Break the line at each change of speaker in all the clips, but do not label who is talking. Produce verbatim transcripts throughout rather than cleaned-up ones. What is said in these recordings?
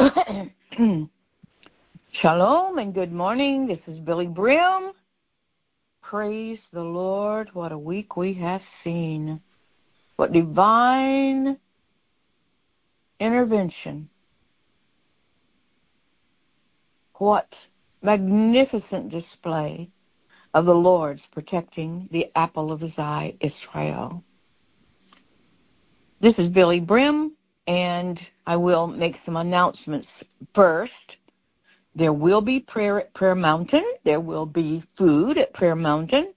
Shalom and good morning. This is Billy Brim. Praise the Lord. What a week we have seen. What divine intervention. What magnificent display of the Lord's protecting the apple of his eye, Israel. This is Billy Brim, and I will make some announcements first. There will be prayer at Prayer Mountain. There will be food at Prayer Mountain.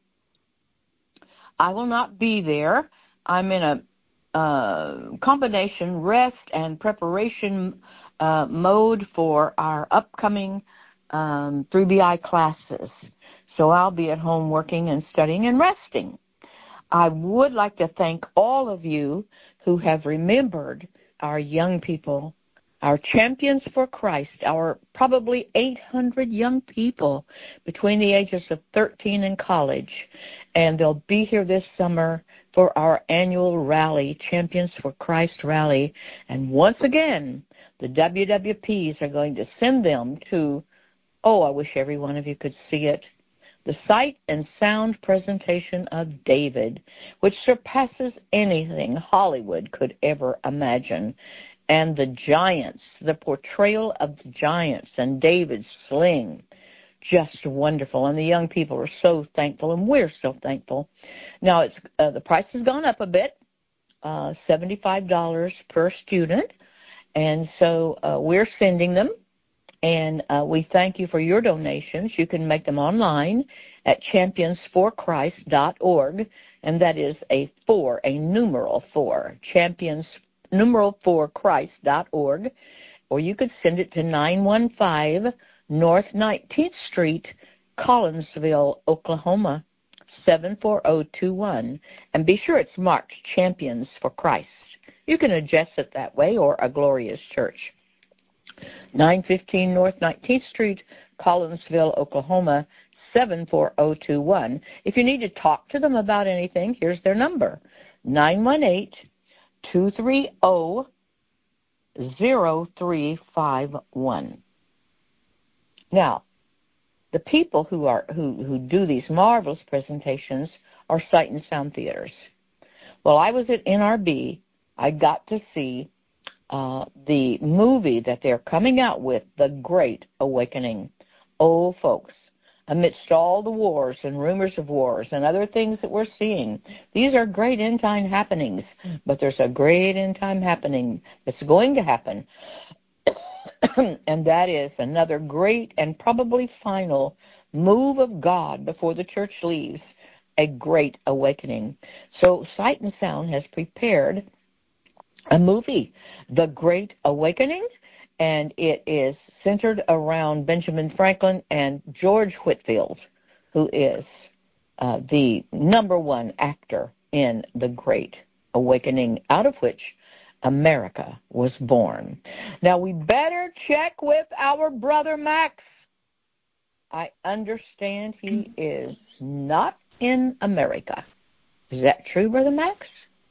I will not be there. I'm in a uh, combination rest and preparation uh, mode for our upcoming um, three B I classes. So I'll be at home working and studying and resting. I would like to thank all of you who have remembered our young people, our champions for Christ, our probably eight hundred young people between the ages of thirteen and college. And they'll be here this summer for our annual rally, Champions for Christ rally. And once again, the W W Ps are going to send them to, oh, I wish every one of you could see it, the sight and sound presentation of David, which surpasses anything Hollywood could ever imagine. And the giants, the portrayal of the giants and David's sling, just wonderful. And the young people are so thankful, and we're so thankful. Now, it's uh, the price has gone up a bit, uh, seventy-five dollars per student, and so uh, we're sending them. And uh, we thank you for your donations. You can make them online at champions for christ dot org, and that is a four, a numeral four, champions, numeral four, christ dot org, or you could send it to nine one five North nineteenth Street, Collinsville, Oklahoma, seven four zero two one, and be sure it's marked Champions for Christ. You can address it that way, or A Glorious Church. nine fifteen North nineteenth Street, Collinsville, Oklahoma, seven four zero two one. If you need to talk to them about anything, here's their number, nine one eight, two three zero, zero three five one. Now, the people who are who, who do these marvelous presentations are Sight and Sound Theaters. Well, I was at N R B. I got to see Uh, the movie that they're coming out with, The Great Awakening. Oh, folks, amidst all the wars and rumors of wars and other things that we're seeing, these are great end-time happenings, but there's a great end-time happening that's going to happen, and that is another great and probably final move of God before the church leaves, a great awakening. So Sight and Sound has prepared a movie, The Great Awakening, and it is centered around Benjamin Franklin and George Whitefield, who is uh, the number one actor in The Great Awakening, out of which America was born. Now, we better check with our brother Max. I understand he is not in America. Is that true, Brother Max?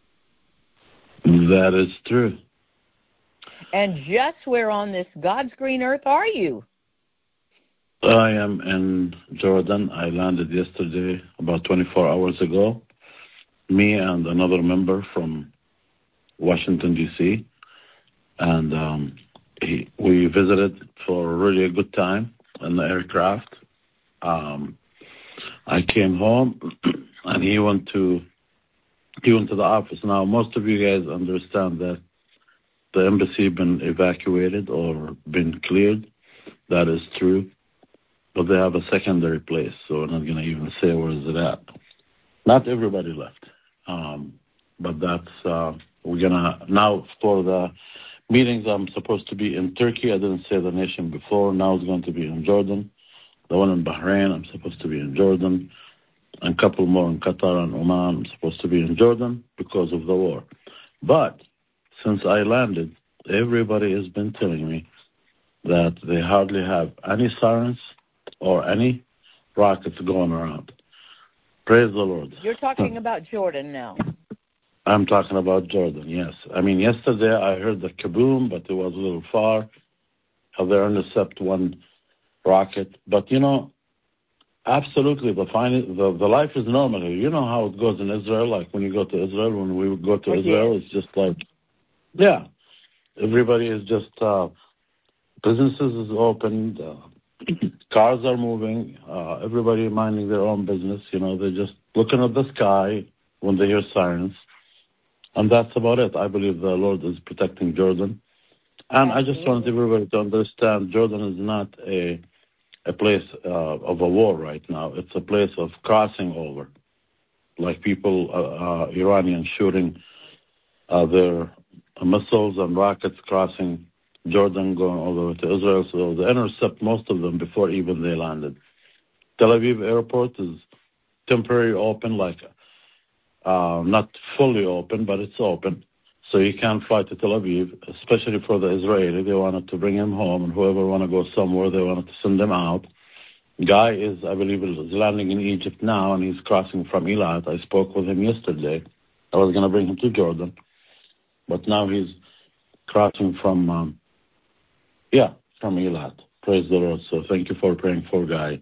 That is true.
And just where on this God's green earth are you?
I am in Jordan. I landed yesterday, about twenty-four hours ago. Me and another member from Washington, D C And um, he, we visited for a really good time in the aircraft. Um, I came home, and he went to He went to the office. Now, most of you guys understand that the embassy been evacuated or been cleared. That is true. But they have a secondary place, so I'm not going to even say where is it at. Not everybody left. Um, but that's, uh, we're going to, now for the meetings, I'm supposed to be in Turkey. I didn't say the nation before. Now it's going to be in Jordan. The one in Bahrain, I'm supposed to be in Jordan. And a couple more in Qatar and Oman. I'm supposed to be in Jordan because of the war. But since I landed, everybody has been telling me that they hardly have any sirens or any rockets going around. Praise the Lord.
You're talking about Jordan now.
I'm talking about Jordan, yes. I mean, yesterday I heard the kaboom, but it was a little far. uh, they intercept one rocket. But, you know, absolutely, the, fin- the the life is normal here. You know how it goes in Israel, like when you go to Israel, when we go to
I
Israel,
did.
it's just like, yeah, everybody is just, uh, businesses is open, uh, cars are moving, uh, everybody minding their own business. You know, they're just looking at the sky when they hear sirens. And that's about it. I believe the Lord is protecting Jordan. And
Absolutely.
I just want everybody to understand Jordan is not a a place uh, of a war right now. It's a place of crossing over, like people, uh, uh, Iranians shooting uh, their missiles and rockets crossing Jordan, going all the way to Israel. So they intercept most of them before even they landed. Tel Aviv airport is temporarily open, like uh, not fully open, but it's open. So you can fly to Tel Aviv, especially for the Israeli. They wanted to bring him home, and whoever want to go somewhere, they wanted to send them out. Guy is, I believe, is landing in Egypt now, and he's crossing from Eilat. I spoke with him yesterday. I was going to bring him to Jordan, but now he's crossing from, um, yeah, from Eilat. Praise the Lord. So thank you for praying for Guy.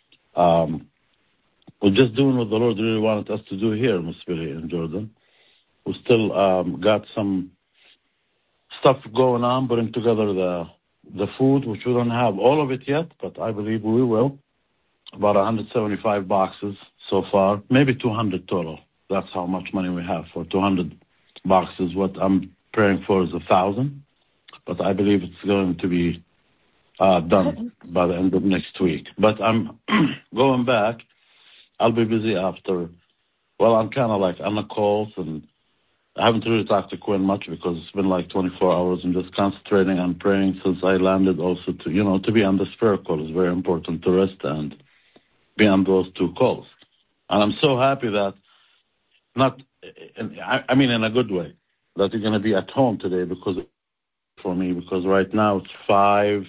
Um, we're just doing what the Lord really wanted us to do here, Miss Billy, in Jordan. We still um, got some stuff going on, putting together the the food, which we don't have all of it yet, but I believe we will. About one hundred seventy-five boxes so far, maybe two hundred total. That's how much money we have for two hundred boxes. What I'm praying for is one thousand, but I believe it's going to be uh, done by the end of next week. But I'm going back. I'll be busy after. Well, I'm kind of like on the calls, and I haven't really talked to Quinn much because it's been like twenty-four hours and just concentrating on praying since I landed. Also, to you know, to be on the prayer call is very important to rest and be on those two calls. And I'm so happy that not, I mean, in a good way, that you're going to be at home today because for me, because right now it's five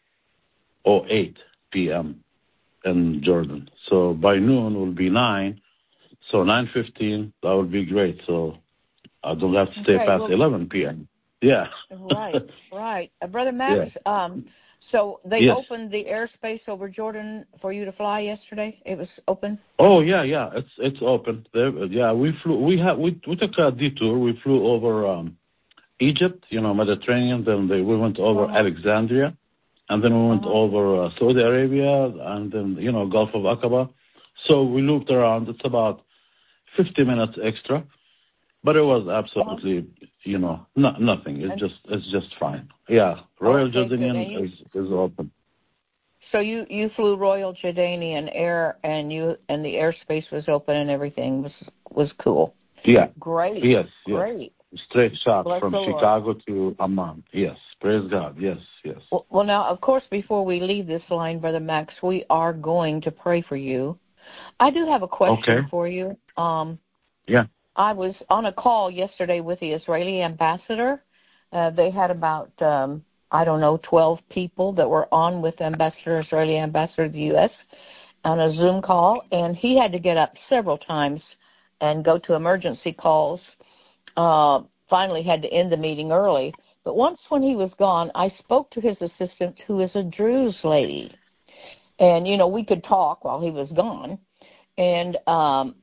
oh eight p.m. in Jordan. So by noon will be nine. So nine fifteen, that would be great. So I don't have to stay
Okay,
past
well,
eleven p.m. Yeah.
Right, right. Uh, Brother Max,
Yeah.
um, so they
Yes.
opened the airspace over Jordan for you to fly yesterday? It was open?
Oh yeah, yeah. It's it's open. There, yeah, we flew. We had we we took a detour. We flew over um, Egypt, you know, Mediterranean. Then they, we went over
Uh-huh.
Alexandria, and then we went
Uh-huh.
over uh, Saudi Arabia, and then you know Gulf of Aqaba. So we looped around. It's about fifty minutes extra. But it was absolutely, uh-huh. you know, no, nothing. It's
and,
just, it's just fine. Yeah, Royal
okay,
Jordanian
you,
is is open.
So you, you flew Royal Jordanian Air, and you and the airspace was open, and everything was was cool.
Yeah.
Great.
Yes.
Great.
Yes. Straight shot
Bless
from Chicago to Amman. Yes. Praise God. Yes. Yes.
Well, well, now, of course, before we leave this line, Brother Max, we are going to pray for you. I do have a question
Okay.
for you. Um,
yeah.
I was on a call yesterday with the Israeli ambassador. Uh, they had about, um, I don't know, twelve people that were on with ambassador, Israeli ambassador of the U S on a Zoom call, and he had to get up several times and go to emergency calls. Uh, finally had to end the meeting early. But once when he was gone, I spoke to his assistant, who is a Druze lady. And, you know, we could talk while he was gone. And um,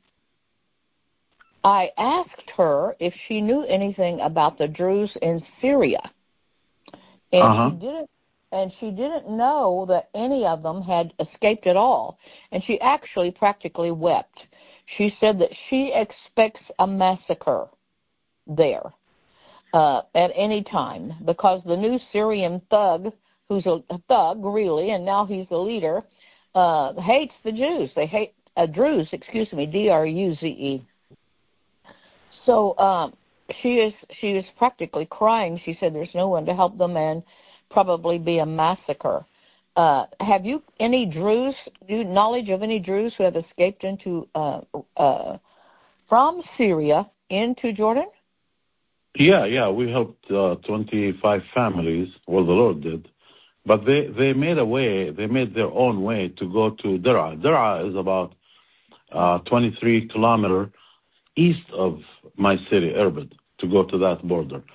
I asked her if she knew anything about the Druze in Syria. And
uh-huh.
she didn't and she didn't know that any of them had escaped at all. And she actually practically wept. She said that she expects a massacre there uh, at any time because the new Syrian thug, who's a, a thug really, and now he's the leader, uh, hates the Jews. They hate uh, Druze, excuse me, D R U Z E. So um, she is she is practically crying. She said there's no one to help them and probably be a massacre. Uh, have you any Druze, do you knowledge of any Druze who have escaped into uh, uh, from Syria into Jordan?
Yeah, yeah. We helped uh, twenty-five families. Well, the Lord did. But they, they made a way, they made their own way to go to Dara. Dara is about uh, twenty-three kilometers east of my city, Irbid, to go to that border.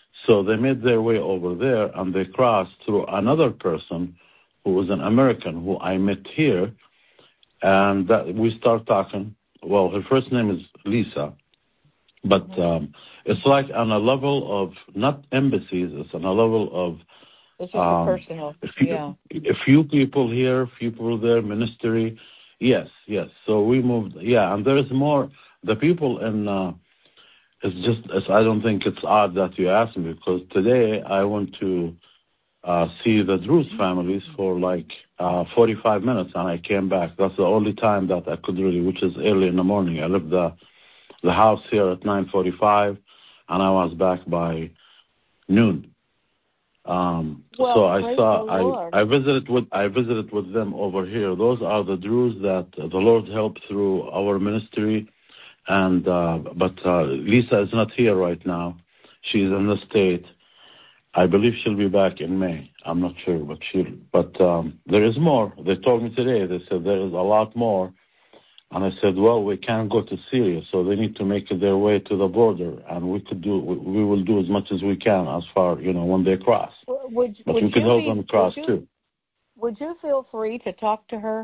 So they made their way over there, and they crossed through another person who was an American who I met here, and that we start talking. Well, her first name is Lisa, but um, it's like on a level of not embassies, it's on a level of
it's just um, a personal,
a few,
yeah.
A few people here, a few people there, ministry. Yes, yes. So we moved, yeah, and there is more. The people in, uh, it's just, it's, I don't think it's odd that you asked me, because today I went to uh, see the Druze families for like uh, forty-five minutes, and I came back. That's the only time that I could really, which is early in the morning. I left the, the house here at nine forty-five, and I was back by noon. Um,
well,
so I saw, I, I visited with, I visited with them over here. Those are the Druze that uh, the Lord helped through our ministry. And, uh, but, uh, Lisa is not here right now. She's in the state. I believe she'll be back in May. I'm not sure, but she'll, but, um, there is more. They told me today, they said there is a lot more. And I said, well, we can't go to Syria, so they need to make their way to the border, and we could do, we will do as much as we can as far, you know, when they cross.
Would,
but
would
we could help
be,
them cross
would you,
too.
Would you feel free to talk to her,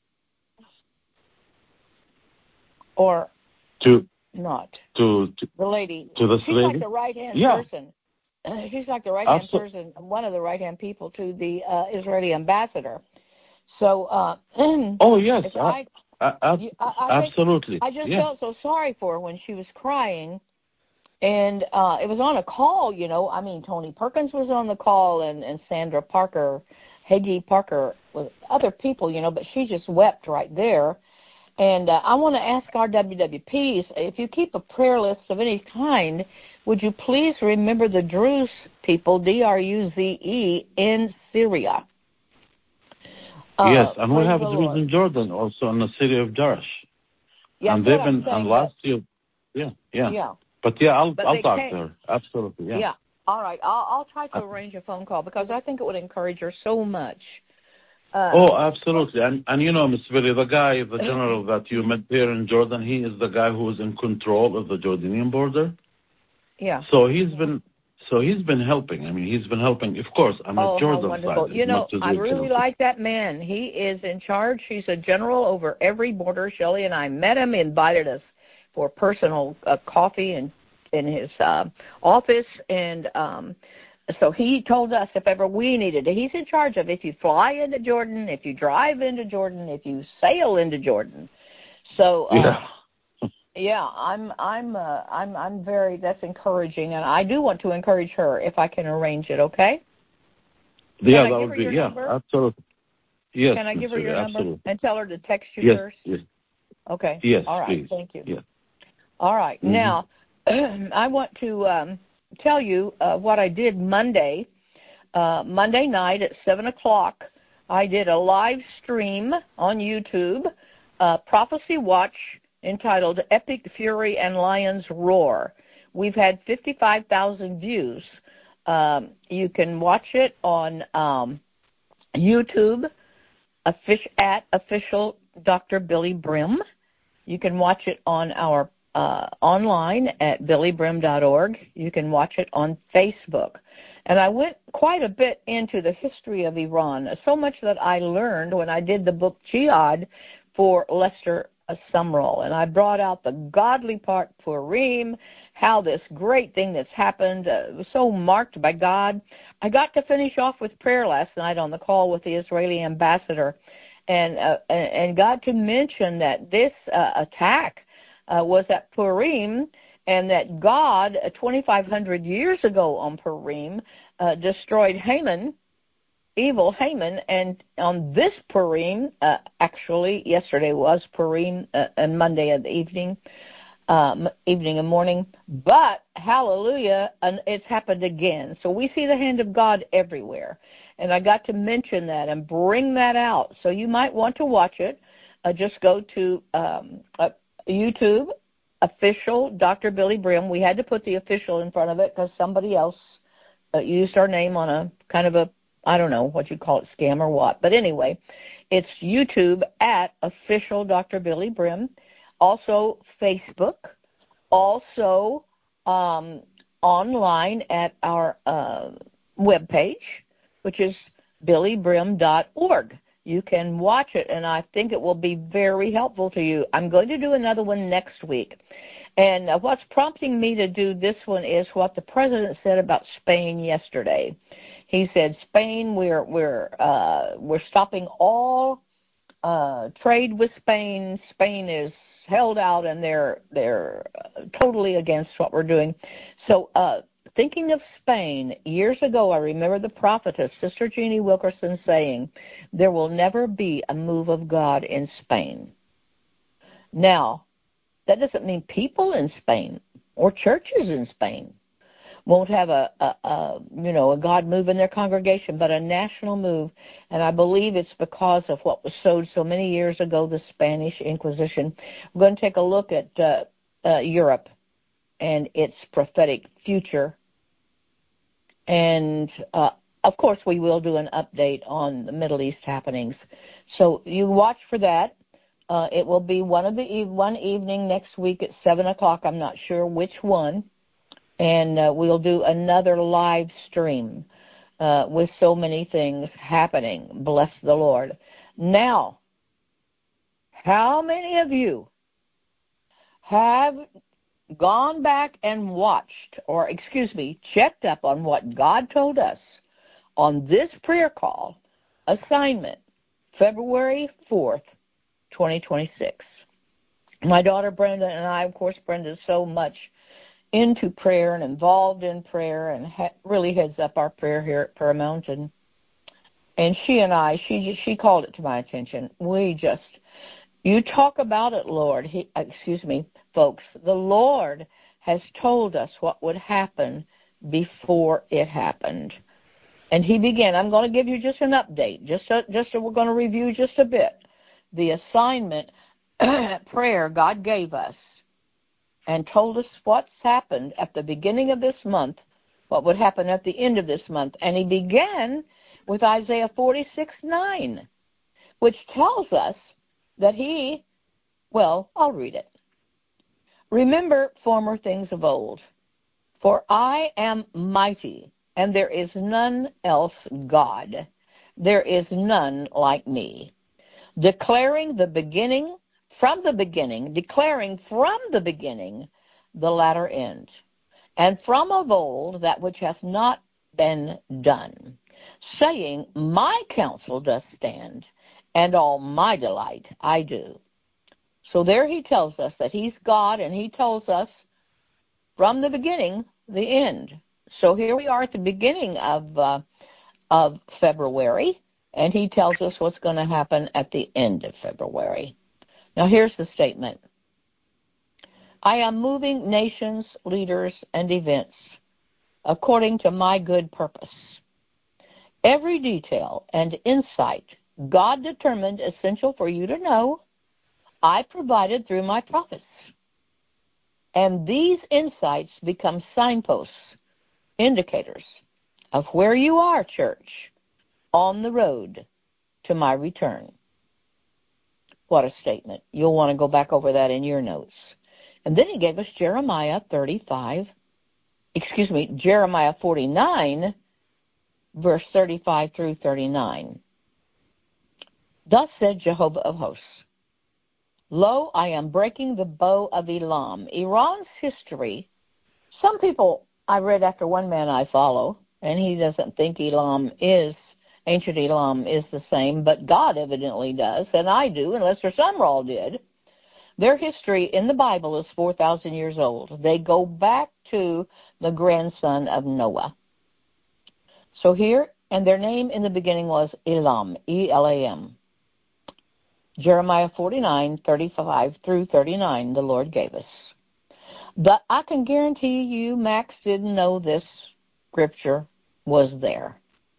or
to
not?
To, to
the lady.
To this
She's
lady?
like the right hand
yeah.
person. She's like the right hand
Absol-
person, one of the right hand people to the uh, Israeli ambassador. So, uh,
oh yes,
I,
I, I,
you, I, I
absolutely.
I just
yeah.
felt so sorry for her when she was crying, and uh, it was on a call. You know, I mean, Tony Perkins was on the call, and, and Sandra Parker, Hagee Parker, with other people. You know, but she just wept right there. And uh, I want to ask our W W Ps, if you keep a prayer list of any kind, would you please remember the Druze people, D R U Z E, in Syria? Uh,
yes, and we have
Druze
Druze in Jordan, also in the city of Jerash.
Yeah,
and they've
what
been,
I'm
and last year, yeah, yeah. Yeah. But yeah, I'll,
but
I'll talk
came,
to her. Absolutely, yeah.
Yeah, all right. I'll, I'll try to arrange a phone call, because I think it would encourage her so much. Uh,
oh, absolutely. And, and you know, Miss Billy, the guy, the general that you met here in Jordan, he is the guy who is in control of the Jordanian border.
Yeah.
So he's been, so he's been helping. I mean, he's been helping. Of course, I'm
oh,
at Jordan's
wonderful.
side.
You know, I really like that man. He is in charge. He's a general over every border. Shelley and I met him, invited us for personal uh, coffee in, in his uh, office, and um, so he told us if ever we needed it. He's in charge of if you fly into Jordan, if you drive into Jordan, if you sail into Jordan. So uh,
yeah.
Yeah, I'm, I'm, uh, I'm, I'm very. That's encouraging, and I do want to encourage her if I can arrange it. Okay.
Yeah,
can I
that
give
would
her
be
your
yeah,
number?
absolutely. Yes,
can I give her
Mister
your
absolutely.
number and tell her to text you
yes,
first?
Yes.
Okay.
Yes.
All right.
Please.
Thank you.
Yes.
All right. Mm-hmm. Now, I want to um, tell you uh, what I did Monday. Uh, Monday night at seven o'clock, I did a live stream on YouTube, uh, Prophecy Watch, entitled Epic Fury and Lions Roar. We've had fifty-five thousand views. Um, you can watch it on um, YouTube at official Doctor Billy Brim. You can watch it on our uh, online at billy brim dot org. You can watch it on Facebook. And I went quite a bit into the history of Iran, so much that I learned when I did the book Jihad for Lester Sumrall. And I brought out the godly part, Purim, how this great thing that's happened uh, was so marked by God. I got to finish off with prayer last night on the call with the Israeli ambassador, and uh, and got to mention that this uh, attack uh, was at Purim, and that God, uh, twenty-five hundred years ago on Purim, uh, destroyed Haman, evil Haman, and on this Purim, uh, actually, yesterday was Purim, uh, and Monday in the evening, um, evening and morning, but, hallelujah, and it's happened again. So we see the hand of God everywhere, and I got to mention that and bring that out. So you might want to watch it. Uh, just go to um, uh, YouTube, official Doctor Billy Brim. We had to put the official in front of it because somebody else uh, used our name on a kind of a, I don't know what you call it, scam or what. But anyway, it's YouTube at official Doctor Billy Brim. Also Facebook. Also um, online at our uh, webpage, which is billy brim dot org. You can watch it, and I think it will be very helpful to you. I'm going to do another one next week. And uh, what's prompting me to do this one is what the president said about Spain yesterday. He said, Spain, we're we're uh, we're stopping all uh, trade with Spain. Spain is held out, and they're they're totally against what we're doing. So, uh, thinking of Spain, years ago, I remember the prophetess, Sister Jeannie Wilkerson, saying, there will never be a move of God in Spain. Now, that doesn't mean people in Spain or churches in Spain won't have a, a, a you know, a God move in their congregation, but a national move. And I believe it's because of what was sowed so many years ago, the Spanish Inquisition. We're going to take a look at uh, uh, Europe and its prophetic future. And, uh, of course, we will do an update on the Middle East happenings. So you watch for that. Uh, it will be one of the e- one evening next week at seven o'clock. I'm not sure which one. And uh, we'll do another live stream uh, with so many things happening. Bless the Lord. Now, how many of you have gone back and watched, or excuse me, checked up on what God told us on this prayer call assignment, February fourth, twenty twenty-six? My daughter Brenda and I, of course, Brenda's so much into prayer and involved in prayer and ha- really heads up our prayer here at Prayer Mountain. And she and I, she she called it to my attention. We just, you talk about it, Lord. He, excuse me, folks. The Lord has told us what would happen before it happened. And he began, I'm going to give you just an update, just a, just a, we're going to review just a bit. The assignment prayer God gave us and told us what's happened at the beginning of this month, what would happen at the end of this month. And he began with Isaiah forty-six nine, which tells us that he, well, I'll read it. Remember former things of old, for I am mighty, and there is none else God. There is none like me. Declaring the beginning, from the beginning, declaring from the beginning the latter end, and from of old that which hath not been done, saying, my counsel doth stand, and all my delight I do. So there he tells us that he's God, and he tells us from the beginning, the end. So here we are at the beginning of uh, of February, and he tells us what's going to happen at the end of February. Now here's the statement. I am moving nations, leaders, and events according to my good purpose. Every detail and insight God determined essential for you to know, I provided through my prophets. And these insights become signposts, indicators of where you are, church, on the road to my return. What a statement. You'll want to go back over that in your notes. And then he gave us Jeremiah thirty-five, excuse me, Jeremiah forty-nine, verse thirty-five through thirty-nine. Thus said Jehovah of hosts, lo, I am breaking the bow of Elam. Iran's history, some people, I read after one man I follow, and he doesn't think Elam is, ancient Elam is the same, but God evidently does, and I do, unless there's Sumrall did. Their history in the Bible is four thousand years old. They go back to the grandson of Noah. So here, and their name in the beginning was Elam, E L A M. Jeremiah forty-nine, thirty-five through thirty-nine, the Lord gave us. But I can guarantee you Max didn't know this scripture was there.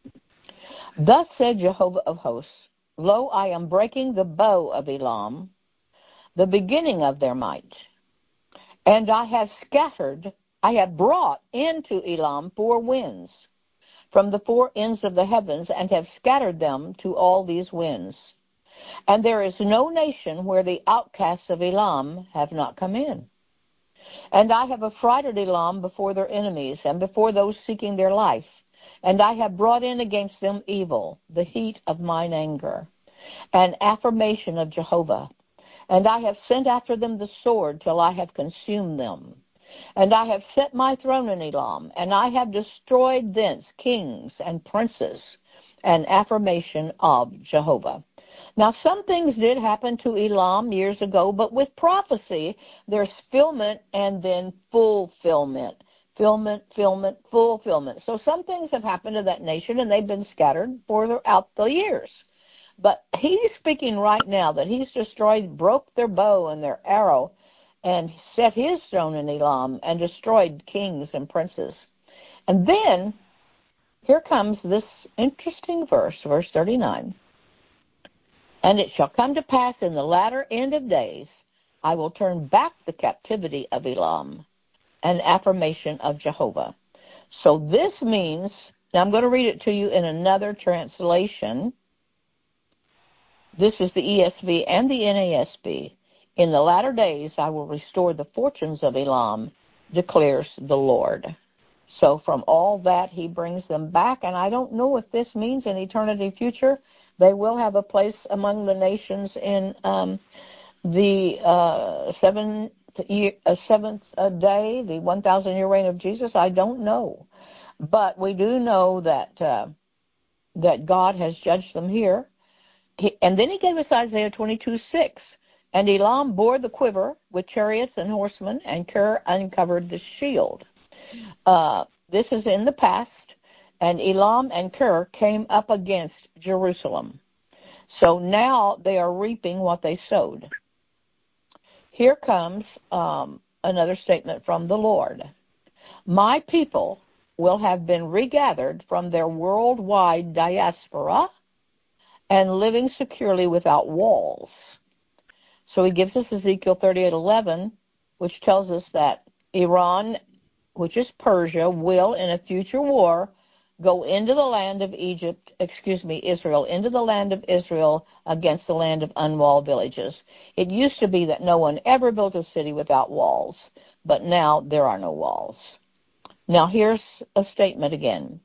Thus said Jehovah of hosts, lo, I am breaking the bow of Elam, the beginning of their might. And I have scattered, I have brought into Elam four winds from the four ends of the heavens, and have scattered them to all these winds. And there is no nation where the outcasts of Elam have not come in. And I have affrighted Elam before their enemies and before those seeking their life. And I have brought in against them evil, the heat of mine anger, an affirmation of Jehovah. And I have sent after them the sword till I have consumed them. And I have set my throne in Elam, and I have destroyed thence kings and princes, an affirmation of Jehovah. Now, some things did happen to Elam years ago, but with prophecy, there's fulfillment and then fulfillment. Fulfillment, fulfillment, fulfillment. So some things have happened to that nation, and they've been scattered throughout the years. But he's speaking right now that he's destroyed, broke their bow and their arrow, and set his throne in Elam and destroyed kings and princes. And then, here comes this interesting verse, verse thirty-nine. And it shall come to pass in the latter end of days, I will turn back the captivity of Elam, an affirmation of Jehovah. So this means, now I'm going to read it to you in another translation. This is the E S V and the N A S B. In the latter days I will restore the fortunes of Elam, declares the Lord. So from all that he brings them back, and I don't know if this means in eternity future, they will have a place among the nations in um, the uh, seventh, year, uh, seventh uh, day, the one thousand year reign of Jesus. I don't know. But we do know that uh, that God has judged them here. He, and then he gave us Isaiah twenty-two six. And Elam bore the quiver with chariots and horsemen, and Kir uncovered the shield. Uh, this is in the past, and Elam and Kir came up against Jerusalem. So now they are reaping what they sowed. Here comes um, another statement from the Lord. My people will have been regathered from their worldwide diaspora and living securely without walls. So he gives us Ezekiel thirty-eight eleven, which tells us that Iran, which is Persia, will in a future war go into the land of Egypt, excuse me, Israel, into the land of Israel against the land of unwalled villages. It used to be that no one ever built a city without walls, but now there are no walls. Now here's a statement again.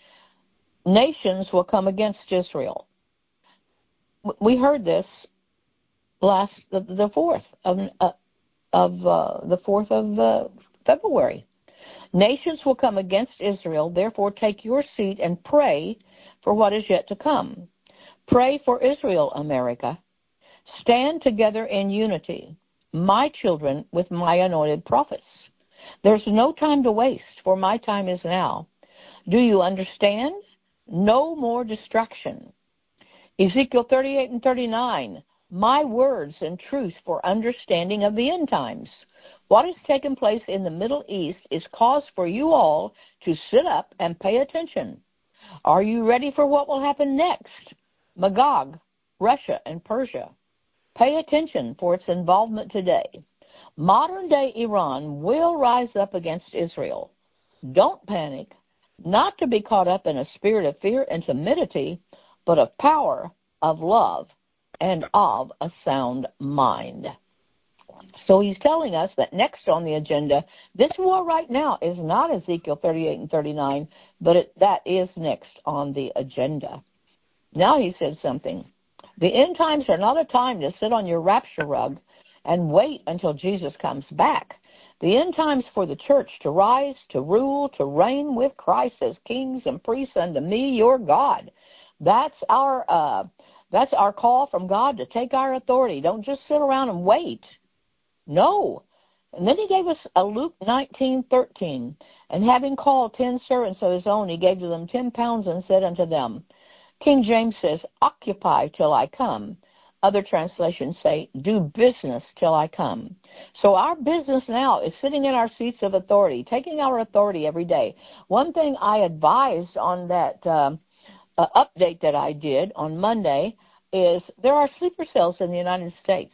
Nations will come against Israel. We heard this last the, the fourth of uh, of uh, the fourth of uh, February. Nations will come against Israel. Therefore, take your seat and pray for what is yet to come. Pray for Israel, America. Stand together in unity, my children, with my anointed prophets. There's no time to waste, for my time is now. Do you understand? No more distraction. Ezekiel thirty-eight and thirty-nine. My words and truth for understanding of the end times. What has taken place in the Middle East is cause for you all to sit up and pay attention. Are you ready for what will happen next? Magog, Russia, and Persia. Pay attention for its involvement today. Modern-day Iran will rise up against Israel. Don't panic, not to be caught up in a spirit of fear and timidity, but of power, of love, and of a sound mind. So he's telling us that next on the agenda, this war right now is not Ezekiel thirty-eight and thirty-nine, but it, that is next on the agenda. Now he said something. The end times are not a time to sit on your rapture rug and wait until Jesus comes back. The end times for the church to rise, to rule, to reign with Christ as kings and priests unto me, your God. That's our uh, that's our call from God to take our authority. Don't just sit around and wait. No. And then he gave us a Luke nineteen thirteen. And having called ten servants of his own, he gave to them ten pounds and said unto them, King James says, occupy till I come. Other translations say, do business till I come. So our business now is sitting in our seats of authority, taking our authority every day. One thing I advised on that uh, uh, update that I did on Monday is there are sleeper cells in the United States.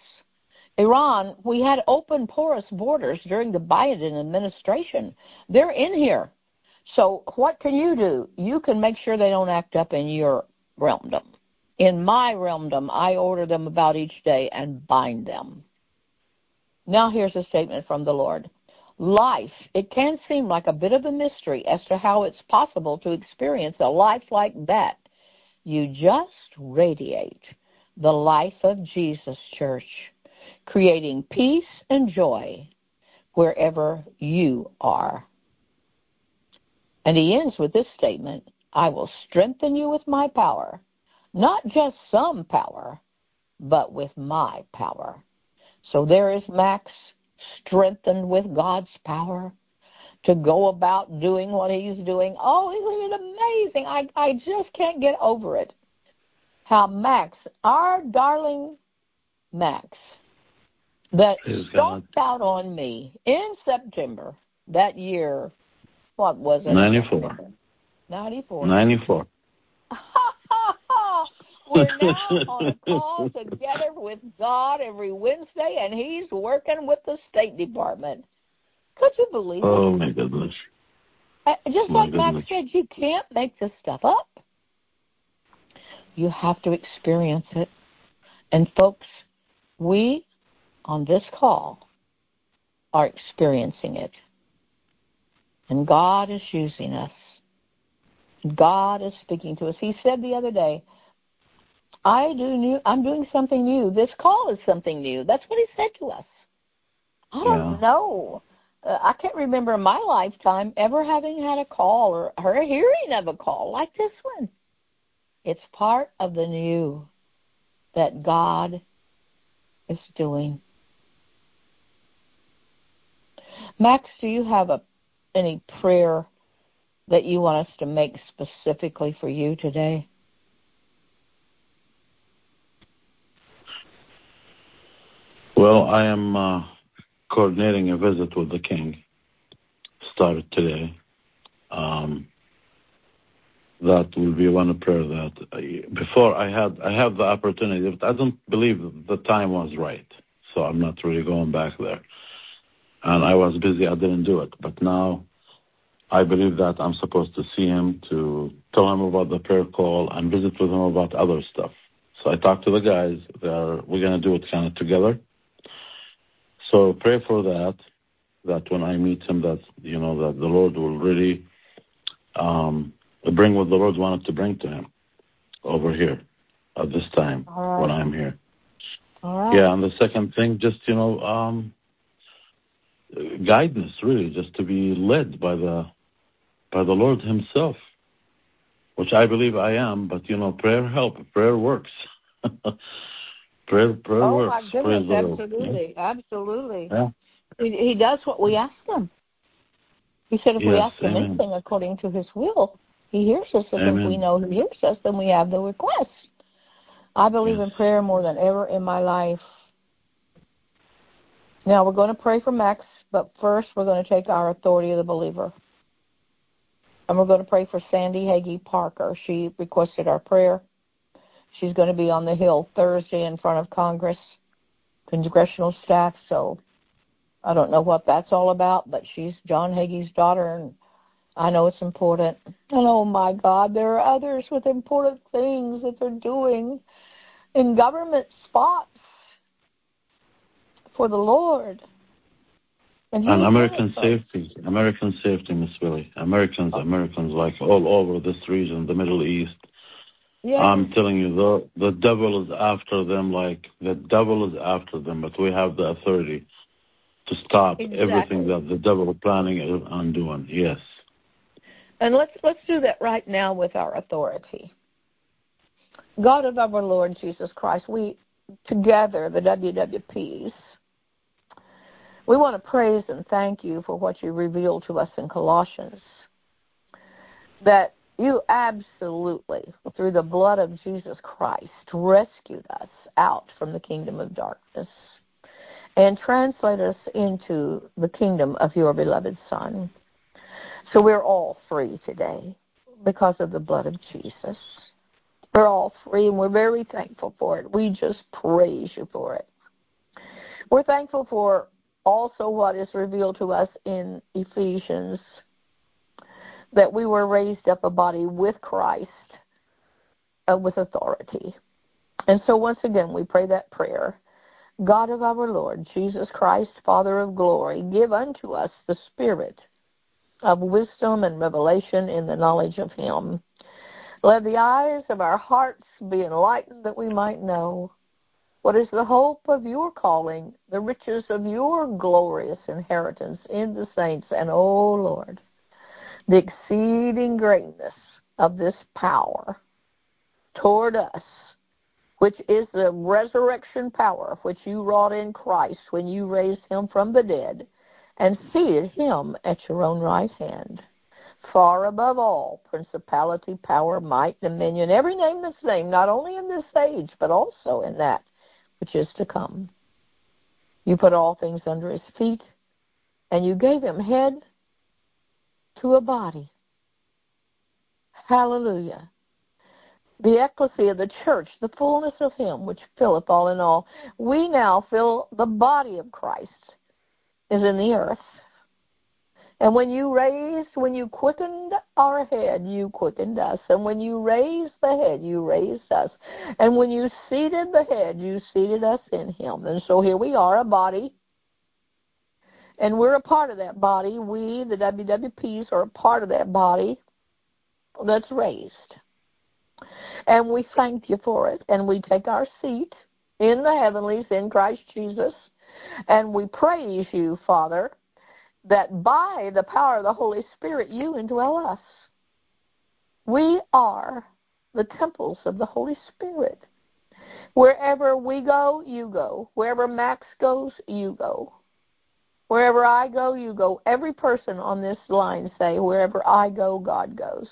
Iran, we had open, porous borders during the Biden administration. They're in here. So what can you do? You can make sure they don't act up in your realmdom. In my realmdom, I order them about each day and bind them. Now here's a statement from the Lord. life. It can seem like a bit of a mystery as to how it's possible to experience a life like that. You just radiate the life of Jesus, church, creating peace and joy wherever you are. And he ends with this statement, I will strengthen you with my power, not just some power, but with my power. So there is Max, strengthened with God's power to go about doing what he's doing. Oh, isn't it amazing? I, I just can't get over it. How Max, our darling Max, that stomped out on me in September that year, what was it?
ninety-four.
ninety-four.
ninety-four.
We're now on a call together with God every Wednesday, and he's working with the State Department. Could you believe
oh,
it?
Oh, my goodness.
Uh, just
my
like Max
goodness.
said, you can't make this stuff up. You have to experience it. And, folks, we on this call are experiencing it. And God is using us. God is speaking to us. He said the other day, I do new, I'm doing something new. This call is something new. That's what he said to us. I don't
Yeah.
know. Uh, I can't remember in my lifetime ever having had a call or, or a hearing of a call like this one. It's part of the new that God is doing. Max, do you have a any prayer that you want us to make specifically for you today?
Well, I am uh, coordinating a visit with the king. Started today. Um, that will be one prayer that I, before I had I have the opportunity, but I don't believe the time was right, so I'm not really going back there. And I was busy, I didn't do it. But now I believe that I'm supposed to see him, to tell him about the prayer call and visit with him about other stuff. So I talked to the guys. They're, we're going to do it kind of together. So pray for that, that when I meet him, that, you know, that the Lord will really um, bring what the Lord wanted to bring to him over here at this time
All right.
when I'm here.
All right.
Yeah, and the second thing, just, you know, um, guidance, really, just to be led by the by the Lord himself, which I believe I am, but, you know, prayer help, prayer works. prayer prayer
oh,
works.
my goodness, absolutely,
yeah.
absolutely.
Yeah.
He, he does what we ask him. He said if
yes,
we ask him
amen.
anything according to his will, he hears us, and
Amen.
if we know he hears us, then we have the request. I believe
yes.
in prayer more than ever in my life. Now, we're going to pray for Max, but first we're going to take our authority of the believer. And we're going to pray for Sandy Hagee Parker. She requested our prayer. She's going to be on the Hill Thursday in front of Congress, congressional staff. So I don't know what that's all about, but she's John Hagee's daughter, and I know it's important. And oh, my God, there are others with important things that they're doing in government spots for the Lord. And,
and American safety, American safety, Miss Billy. Americans, oh. Americans, like all over this region, the Middle East. Yes. I'm telling you, the the devil is after them. Like the devil is after them, but we have the authority to stop exactly. everything that the devil is planning on doing. Yes.
And let's let's do that right now with our authority. God of our Lord Jesus Christ, we together, the W W Ps, we want to praise and thank you for what you revealed to us in Colossians, that you absolutely, through the blood of Jesus Christ, rescued us out from the kingdom of darkness and translated us into the kingdom of your beloved Son. So we're all free today because of the blood of Jesus. We're all free, and we're very thankful for it. We just praise you for it. We're thankful for also what is revealed to us in Ephesians, that we were raised up a body with Christ, uh, with authority. And so once again, we pray that prayer, God of our Lord, Jesus Christ, Father of glory, give unto us the spirit of wisdom and revelation in the knowledge of him. Let the eyes of our hearts be enlightened that we might know what is the hope of your calling, the riches of your glorious inheritance in the saints, and, O Lord, the exceeding greatness of this power toward us, which is the resurrection power which you wrought in Christ when you raised him from the dead and seated him at your own right hand, far above all principality, power, might, dominion, every name that's named, not only in this age, but also in that which is to come. You put all things under his feet, and you gave him head to a body. Hallelujah. The ecclesia, the church, the fullness of him, which filleth all in all. We now fill the body of Christ is in the earth. And when you raised, when you quickened our head, you quickened us. And when you raised the head, you raised us. And when you seated the head, you seated us in him. And so here we are, a body. And we're a part of that body. We, the W W Ps, are a part of that body that's raised. And we thank you for it. And we take our seat in the heavenlies in Christ Jesus. And we praise you, Father, that by the power of the Holy Spirit, you indwell us. We are the temples of the Holy Spirit. Wherever we go, you go. Wherever Max goes, you go. Wherever I go, you go. Every person on this line say, wherever I go, God goes.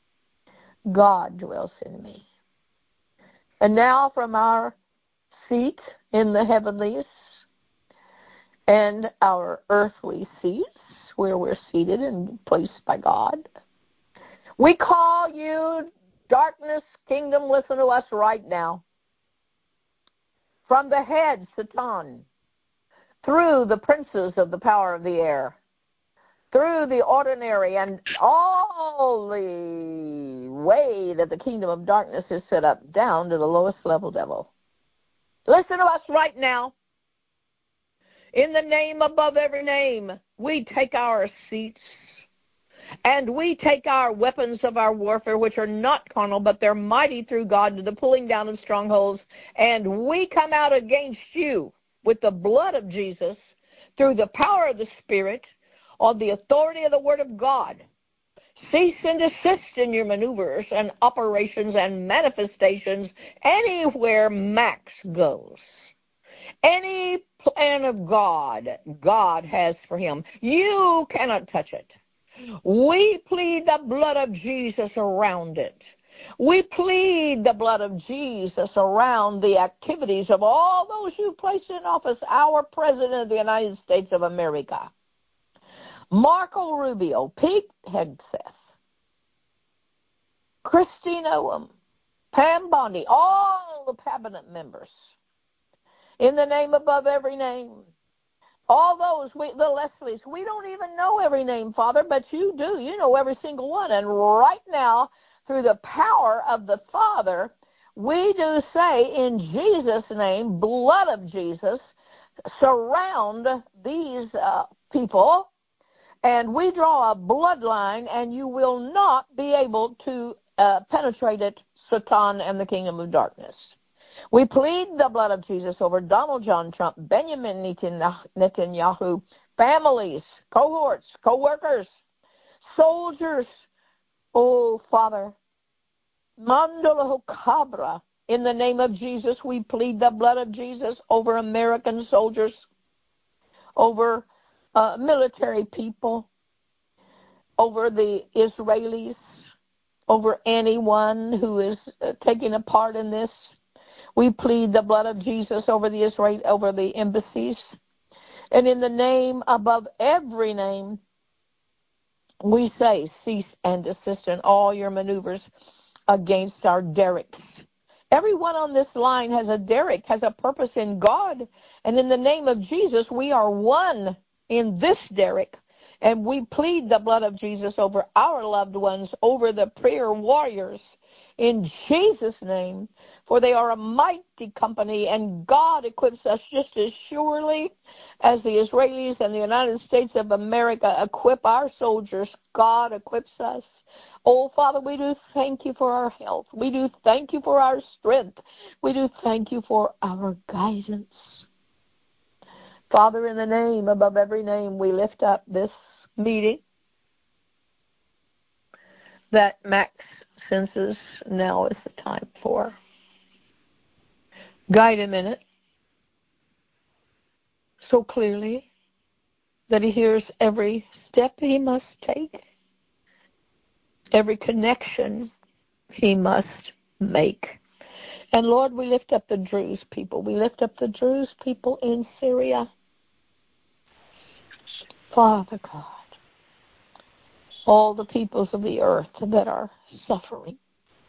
God dwells in me. And now from our seat in the heavenlies and our earthly seats, where we're seated and placed by God, we call you, darkness kingdom, listen to us right now. From the head, Satan, through the princes of the power of the air, through the ordinary and all the way that the kingdom of darkness is set up, down to the lowest level devil. Listen to us right now. In the name above every name, we take our seats and we take our weapons of our warfare, which are not carnal, but they're mighty through God to the pulling down of strongholds, and we come out against you with the blood of Jesus through the power of the Spirit on the authority of the Word of God. Cease and desist in your maneuvers and operations and manifestations anywhere Max goes. Any plan of God, God has for him. You cannot touch it. We plead the blood of Jesus around it. We plead the blood of Jesus around the activities of all those you placed in office, our President of the United States of America, Marco Rubio, Pete Hegseth, Christine Owen, Pam Bondi, all the cabinet members, in the name above every name. All those, we, the Leslies, we don't even know every name, Father, but you do. You know every single one. And right now, through the power of the Father, we do say in Jesus' name, blood of Jesus, surround these uh, people, and we draw a bloodline, and you will not be able to uh, penetrate it, Satan and the kingdom of darkness. We plead the blood of Jesus over Donald John Trump, Benjamin Netanyahu, families, cohorts, co-workers, soldiers. Oh, Father, Mandolo Cabra, in the name of Jesus, we plead the blood of Jesus over American soldiers, over uh, military people, over the Israelis, over anyone who is uh, taking a part in this. We plead the blood of Jesus over the Israel, over the embassies. And in the name above every name, we say, cease and desist in all your maneuvers against our derricks. Everyone on this line has a derrick, has a purpose in God. And in the name of Jesus, we are one in this derrick. And we plead the blood of Jesus over our loved ones, over the prayer warriors in Jesus' name. For they are a mighty company, and God equips us just as surely as the Israelis and the United States of America equip our soldiers. God equips us. Oh, Father, we do thank you for our health. We do thank you for our strength. We do thank you for our guidance. Father, in the name above every name, we lift up this meeting that Max senses now is the time for. Guide him in it so clearly that he hears every step he must take, every connection he must make. And Lord, we lift up the Druze people. We lift up the Druze people in Syria. Father God, all the peoples of the earth that are suffering.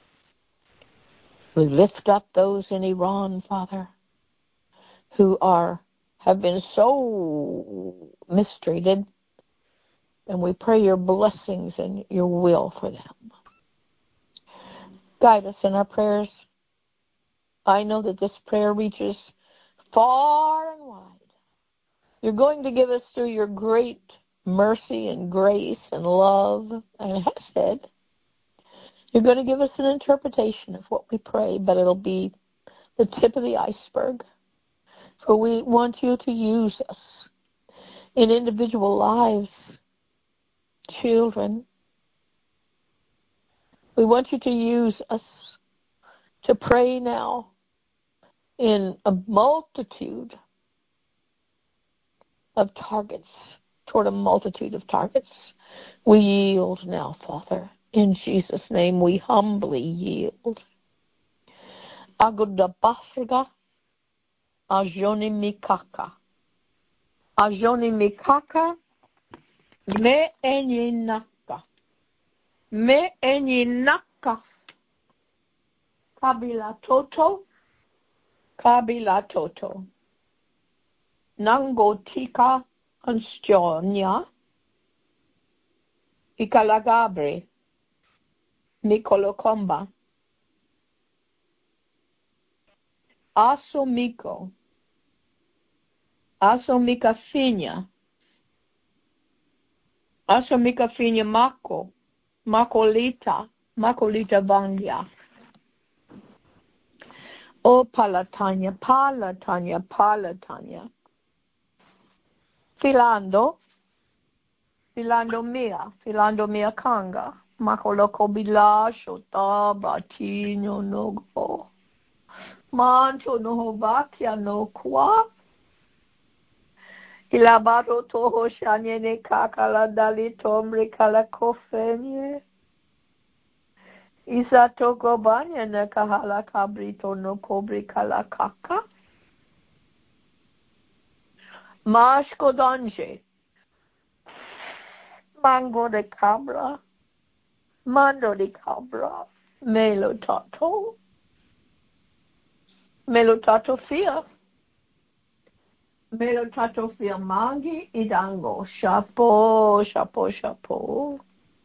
We lift up those in Iran, Father, who are have been so mistreated, and we pray your blessings and your will for them. Guide us in our prayers. I know that this prayer reaches far and wide. You're going to give us through your great mercy and grace and love and hesed. You're going to give us an interpretation of what we pray, but it'll be the tip of the iceberg. For we want you to use us in individual lives, children. We want you to use us to pray now in a multitude of targets, toward a multitude of targets. We yield now, Father. In Jesus' name, we humbly yield. Agudabafriga, ajoni mikaka. Ajoni mikaka, me enyinaka. Me enyinaka. Kabila toto, kabila toto. Nangotika Anstionia, Ikalagabre, Mikolokomba, Asomiko, Asomika Finya, Asomika Finya Mako, Makolita, Makolita Vangia. O Palatanya, Palatanya, Palatanya. Filando, Filando mia, Filando mia kanga, Makoloko bilasho taba tino nogo, Mancho no vakia no qua, Ilabato toho shanye ne kakala dali tomri kala kofenye, Isa toko banya ne kahala kabrito no kobri kala kaka, Mashko Donje, Mango de Cabra, Mando de Cabra, Melo Tato, Melo Tato Fia, Melo Tato Fia Mangi, Idango, Chapeau, Chapeau, Chapeau.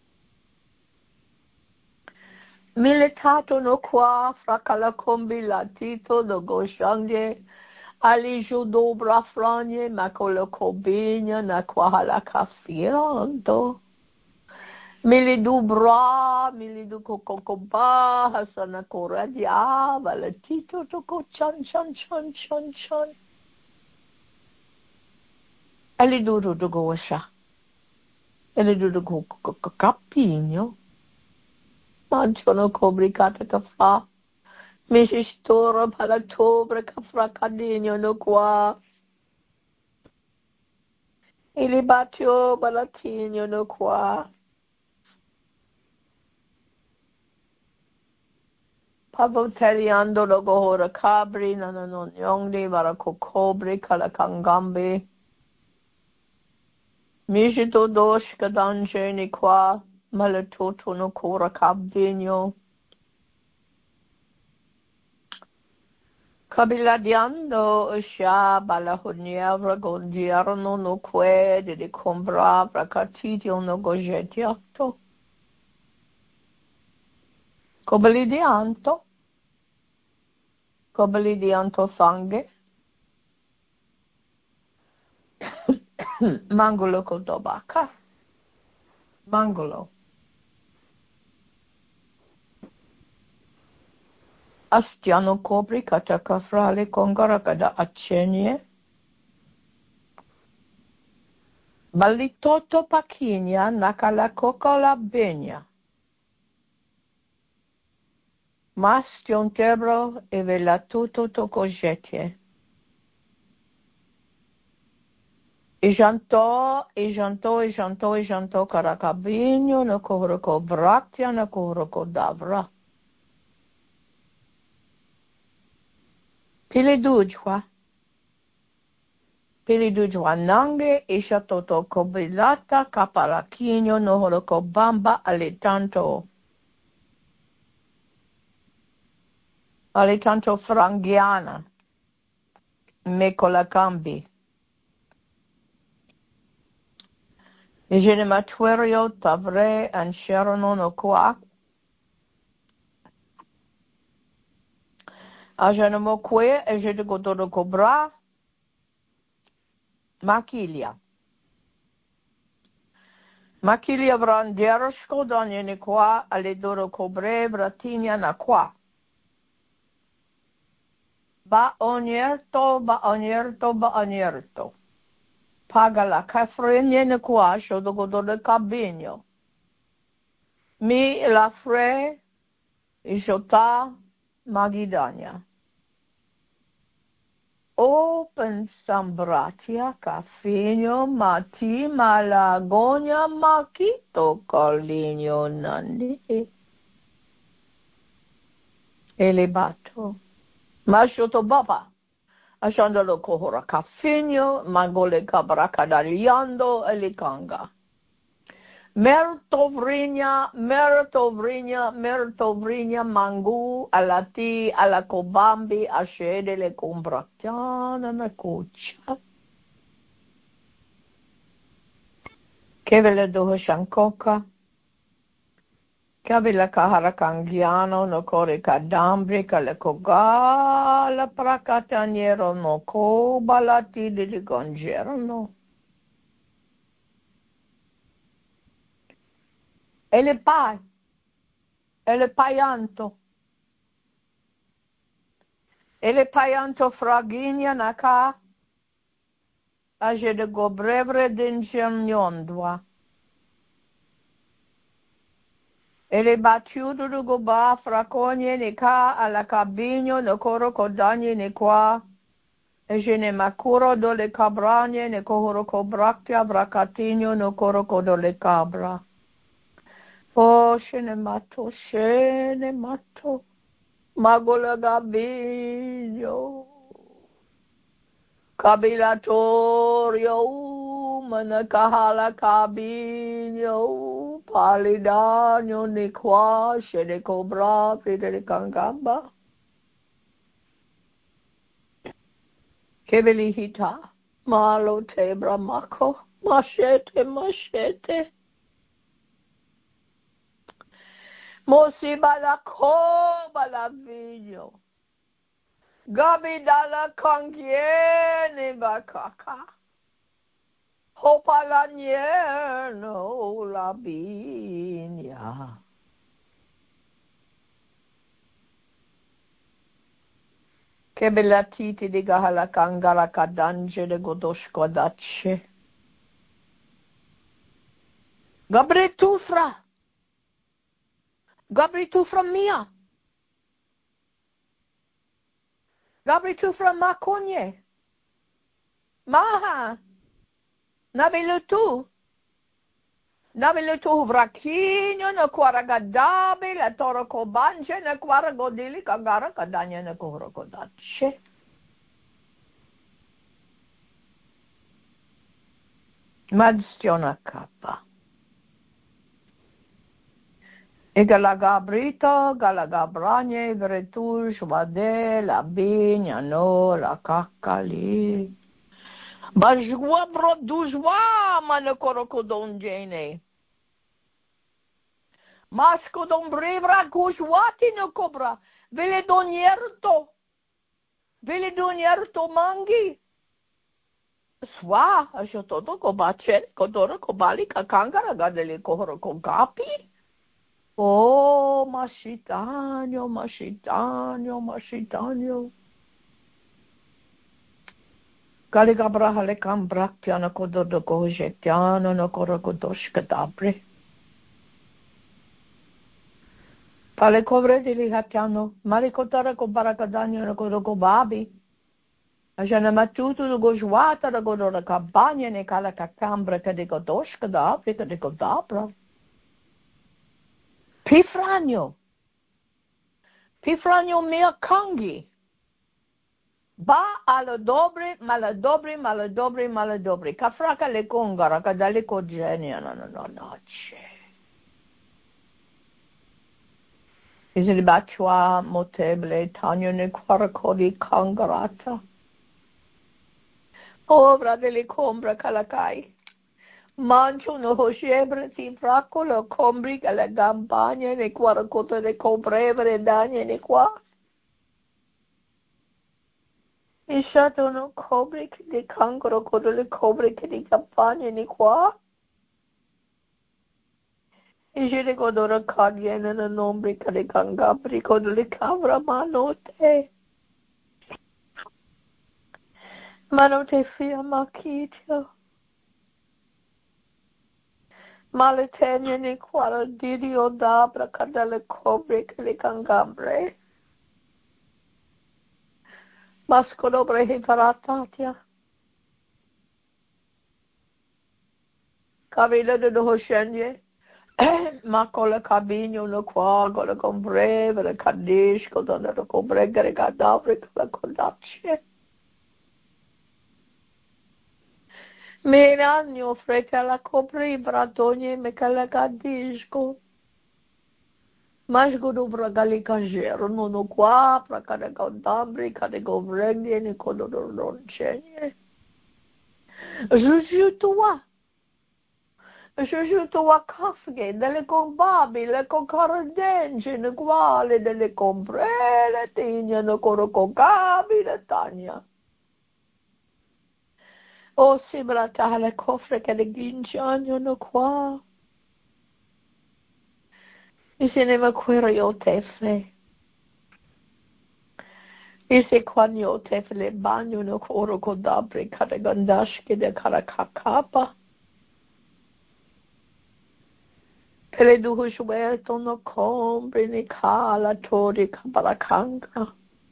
Militato no qua, Fracala Combi Latito, no Goshanje, Alijo dobra franje, makolo kobinja, na kwahala kafiando. Mili dubra, mili du kokoba, hasana koradia, valetito toko chan chan chan chan chan. Ali duro do goasha. Ali duro go capinho. Manchono cobricata cafa. Mishistora palatobra cafracadinho no qua. Ilibatio balatinho no qua. Pavoteliando lo gohora cabri, nananon yongdi, varaco cobri, calacangambi. Mishito dosh cadanje ni qua, malatoto no cora cabdino. Cabiladiando sha balahuniavra gondiarno no que de combravra catitio no gojetiato. Kobali di anto. Kobali di anto sangue. Mangolo kodobaka. Mangolo. Astiano kobri katakafrale kongarakada accenye. Balitoto pakinya nakalakokola benya. Mastion tebro e velatuto tokojetje. E janto, e janto, e janto, e janto karakabinyo na kohoroko braktia na kohoroko davra. Pili dujwa. Pili dujwa nange e shatoto kobilata kaparakinyo no horoko bamba aletanto. Aletanto frangiana. Mekola cambi. E je ne matuerio tavre ancherono no qua. A je ne mo que e je de godono cobra. Makilia. Makilia brandiero skodanje ne qua ale doro cobre bratinia na qua. Ba onierto, ba onierto, ba onierto. Paga la cafrenie ne qua shodo godono cabinio. Mi la fre ishota magidania. Open sambratia cafino mati malagonia makito colligno nandi. Elevato. Mashoto baba. Ashandolo kohora cafino mangole cabracadariando elicanga. Mertovrinia, Mertovrinia, Mertovrinia, Mangu, Alati, Alacobambi, Ashede, le Combratiana, na Cuccia. Kevele doho Shankoka, Kavila Kaharakangiano, no Kore Kadambri, Kalekoga, Pracataniero, no Cobalati di Gongerno. E le pai, e le paianto, e le paianto fraginia naka, age de gobrevre d'ingegnondua. E le battuto de goba fracogne ne ca alla cabigno ne coro codagne ne qua, e je ne macuro do le cabragne ne coro cobractia bracatigno ne coro codo le cabra. Oh, scenemato, scenemato, magola gabiglio, cabilatorio, manacahala cabiglio, palidagno, ni qua, scene cobra, fide di cangamba. Che velihita, malo tebra maco, machete, machete. Mosiba la coba la viglio. Gabi dalla cangiene baccaca. Hopa la nierno la vigna. Che bella titi di gahala cangara cadange de godoshko dacce. Gabri tufra. Gabri tufra mia. Gabri tufra maconye. Maha. Nabilo tu. Nabilo tu vracchino na quaragadabi la toro cobance na quaragodili cagara cadagna na corocodace. Madstiona kappa. E galagabrito, galagabranie, vretush, vade, la bigna, no, la caccali. Bajua brodujwa, mane corocodongene. Masco dombrevra kushwati no cobra. Vele donierto. Vele donierto mangi. Swa, asho toto ko bache, kodoro ko bali ka kangara gadele kohoro ko gapi. Oh, mashitanyo, mashitanyo, mashitanyo. Kali kabra hale kambrak tiana kododo ko jetiano no koro kodosh kadabre. Pale cobre di hatiano, malikotara ko barakadanya no kodo ko babi. Ajana matutu no gojwata no kodo na kabanya ne kala kakambra kade kodosh kadabre kade kodabra. Pifranyo. Pifranyo mea kangi. Ba alla dobre, mala dobre, mala dobre, mala dobre. Kafraka le kongara, kadale ko genia, no, no, no, no, c'è. Isili bachwa moteble, tanyo ne kwarakodi kangarata. Obra delle combra kalakai. Mancio no hoscebre ti fracolo, combri che la campagna ne quaracoto ne comprevere dagna ne qua. E shato no cobri che di cancro codo le cobri che di campagna ne qua. E je ne godora cagliene ne nombri che di cangabri codo le cabra manote. Manote fia macchitio. Maletenia ni quara didio dabra cadale cobre che le cangambre. Mascolobre he faratatia. Cavile de hoscendie. Macola cabino no qua, gola combreve, le cadish, codona no combregere cadavre, la condacce. Menagno frete alla copri, bratogne, me cala cadisco. Mas gudu bragali cagero, non qua, pracade condambri, cade govregni, ne codono non cenie. Juju tua. Juju tua kafge, delle combabi, le concordenze, ne quale delle comprele, tignano coro concabi, le tagna. O si brata le cofre che le ginciano qua. E se ne va querio tefle. E se quando tefle bagno no coro codabri, cade gandashke de caracacapa. E le due suelto no compri ni cala tori caparacanga.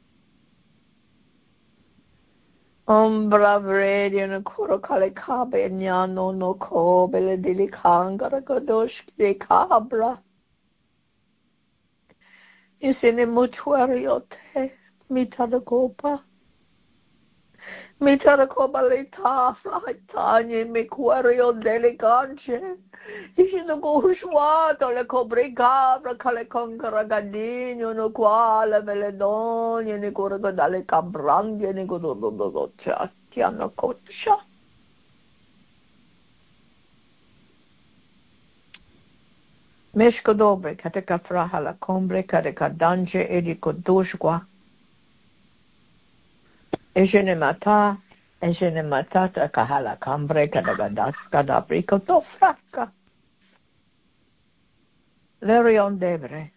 Ombra vredi no coro cale cabe gnano no cobe le dilicanga godoshki de cabra. E se ne mutuario te, mita da copa. Mita da copa le tafla, tagni mi cuorio delicance. E se ne gushuato le cobri cabra, cale concara gadino, no quale vele donne, ne corgo dalle cabranghe, ne godododo ciatti hanno coccia. Meshko dobre, kateka fraha la combre, kateka dange e di kodoshwa. E je ne mata, e je ne matata kahala cambre, kateka daska da brico to fracca. Lerion debre.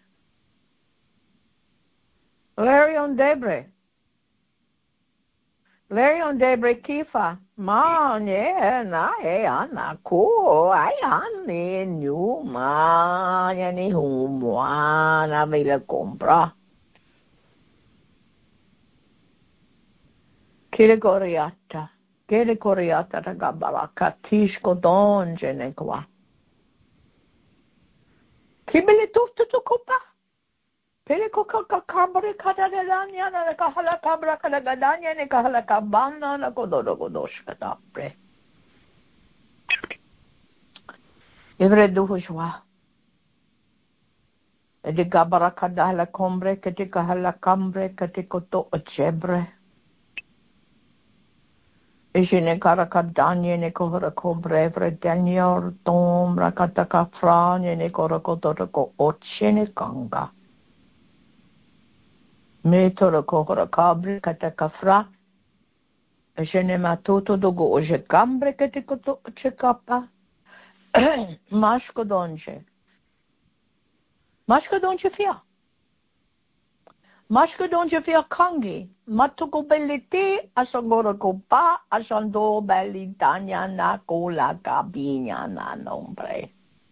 Lerion debre. Lerion debre kifa. Ma ne na e ana ko ai anni nu ma ni humwa na vela compra. Kile coriata, kile coriata da gabala catisco donge ne qua. Kibele tutto tu copa. Pele coca cambre cadagania na cahala cabra cadagadania ne cahala cabana na cododo godosh cadapre. Evre duhua. E di gabara cadala combre che ti cahala cambre che ti coto ocebre. Jene karakadanye ne korako brevre danior tom rakataka franye ne korako torako ochene kanga. Me torako korakabre kataka fra. Jene matoto dogo oje kambre katikoto ochekapa. Mashko donje. Mashko donje fia. Mashko donje fia kangi. Matoko beliti asongoro ko pa asando belitanya na kola kabinya na nombre.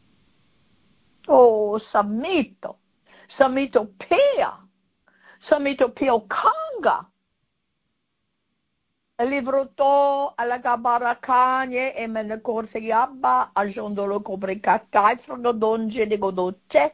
Oh, samito. Samito pia. Samito pio kanga. El libro to alagabarakanye e mene corse yabba ajondolo cobre catai frono donje de godoce.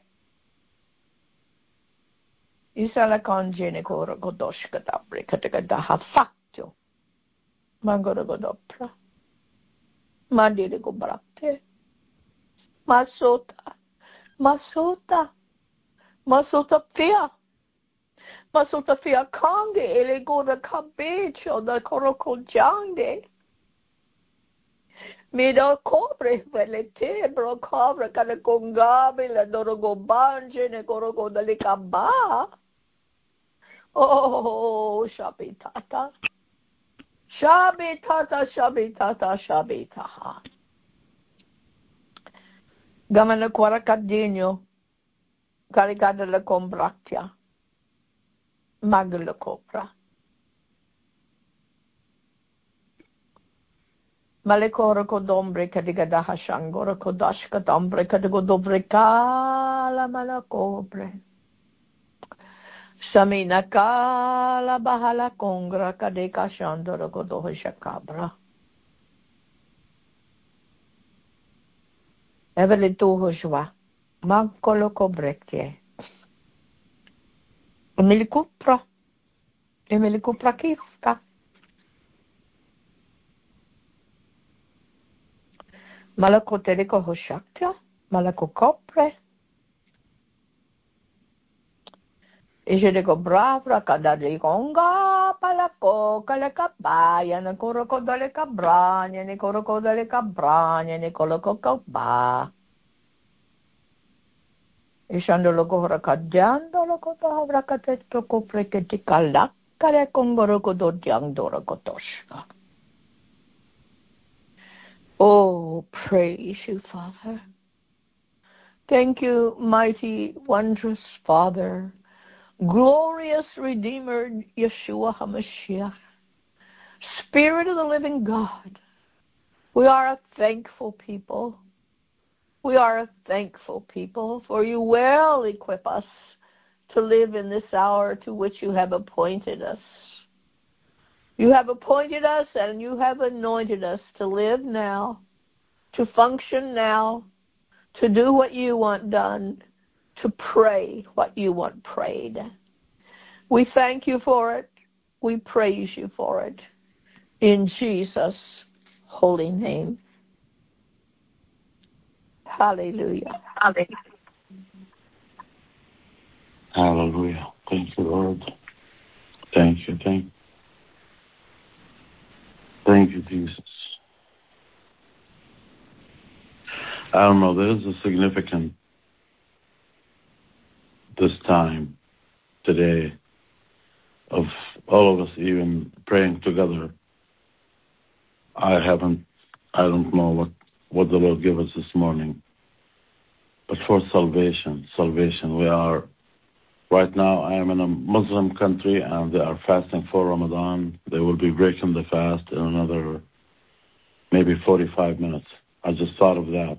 Isala conjene coro godoshka da bricata da hafacto. Mangoro godopra. Mandi de gobrate. Masota. Masota. Masota pia. Masota fia kange ele gora cabecho da coroko jande. Mido cobre vele tebro cobre cada congabe la dorogo banje ne coroko dale caba. Oh, shabitata. Shabitata, shabitata, shabitaha. Gamana quaracadinho. Caricada la combractia. Magla copra. Malekora kodombre kadigada hashangora kodashka dombre kadigodobre kala malakobre. Samina kala bahala kongra kadeka shandora godohashakabra. Eveli tuhoshwa. Mankolo kobrekye. Emili kupra. Emili kupra kifka. Malako teliko hoshaktia. Malako kopre. E je dico bravra kada di gonga palako kaleka baya na koroko dale cabranya ne koroko dale cabranya ne koloko ba. Ishando logo rakadjando logo to rakatetto kopreketi kalak kale kongoroko do jangdora kotoshka. Oh, praise you, Father. Thank you, mighty, wondrous Father, glorious Redeemer, Yeshua HaMashiach, Spirit of the living God. We are a thankful people. We are a thankful people, for you well equip us to live in this hour to which you have appointed us. You have appointed us and you have anointed us to live now, to function now, to do what you want done, to pray what you want prayed. We thank you for it. We praise you for it. In Jesus' holy name. Hallelujah. Hallelujah.
Hallelujah. Thank you, Lord. Thank you. Thank you. Thank you, Jesus. I don't know, there is a significance this time, today, of all of us even praying together. I haven't, I don't know what, what the Lord gave us this morning. But for salvation, salvation, we are, right now I am in a Muslim country and they are fasting for Ramadan. They will be breaking the fast in another maybe forty-five minutes. I just thought of that.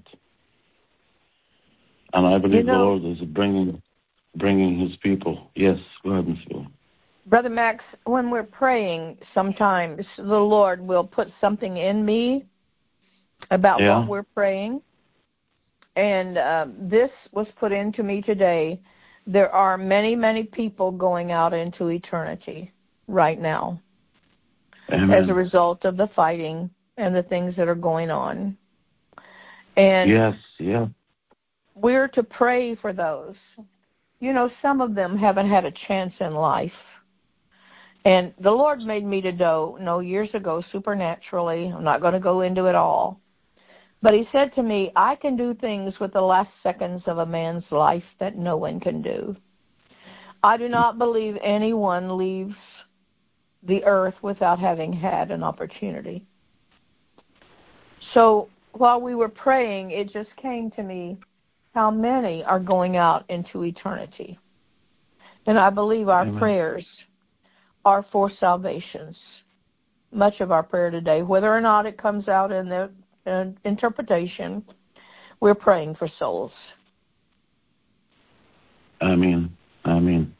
And I believe you know, the Lord is bringing bringing his people. Yes, go ahead, Miz Bill.
Brother Max, when we're praying, sometimes the Lord will put something in me about yeah. what we're praying. And uh, this was put into me today. There are many, many people going out into eternity right now.
Amen.
As a result of the fighting and the things that are going on. And
yes, yeah.
we're to pray for those. You know, some of them haven't had a chance in life. And the Lord made me to know, know years ago supernaturally. I'm not going to go into it all. But he said to me, I can do things with the last seconds of a man's life that no one can do. I do not believe anyone leaves the earth without having had an opportunity. So while we were praying, it just came to me how many are going out into eternity. And I believe our
Amen.
prayers are for salvations. Much of our prayer today, whether or not it comes out in the uh, interpretation, we're praying for souls.
Amen. Amen.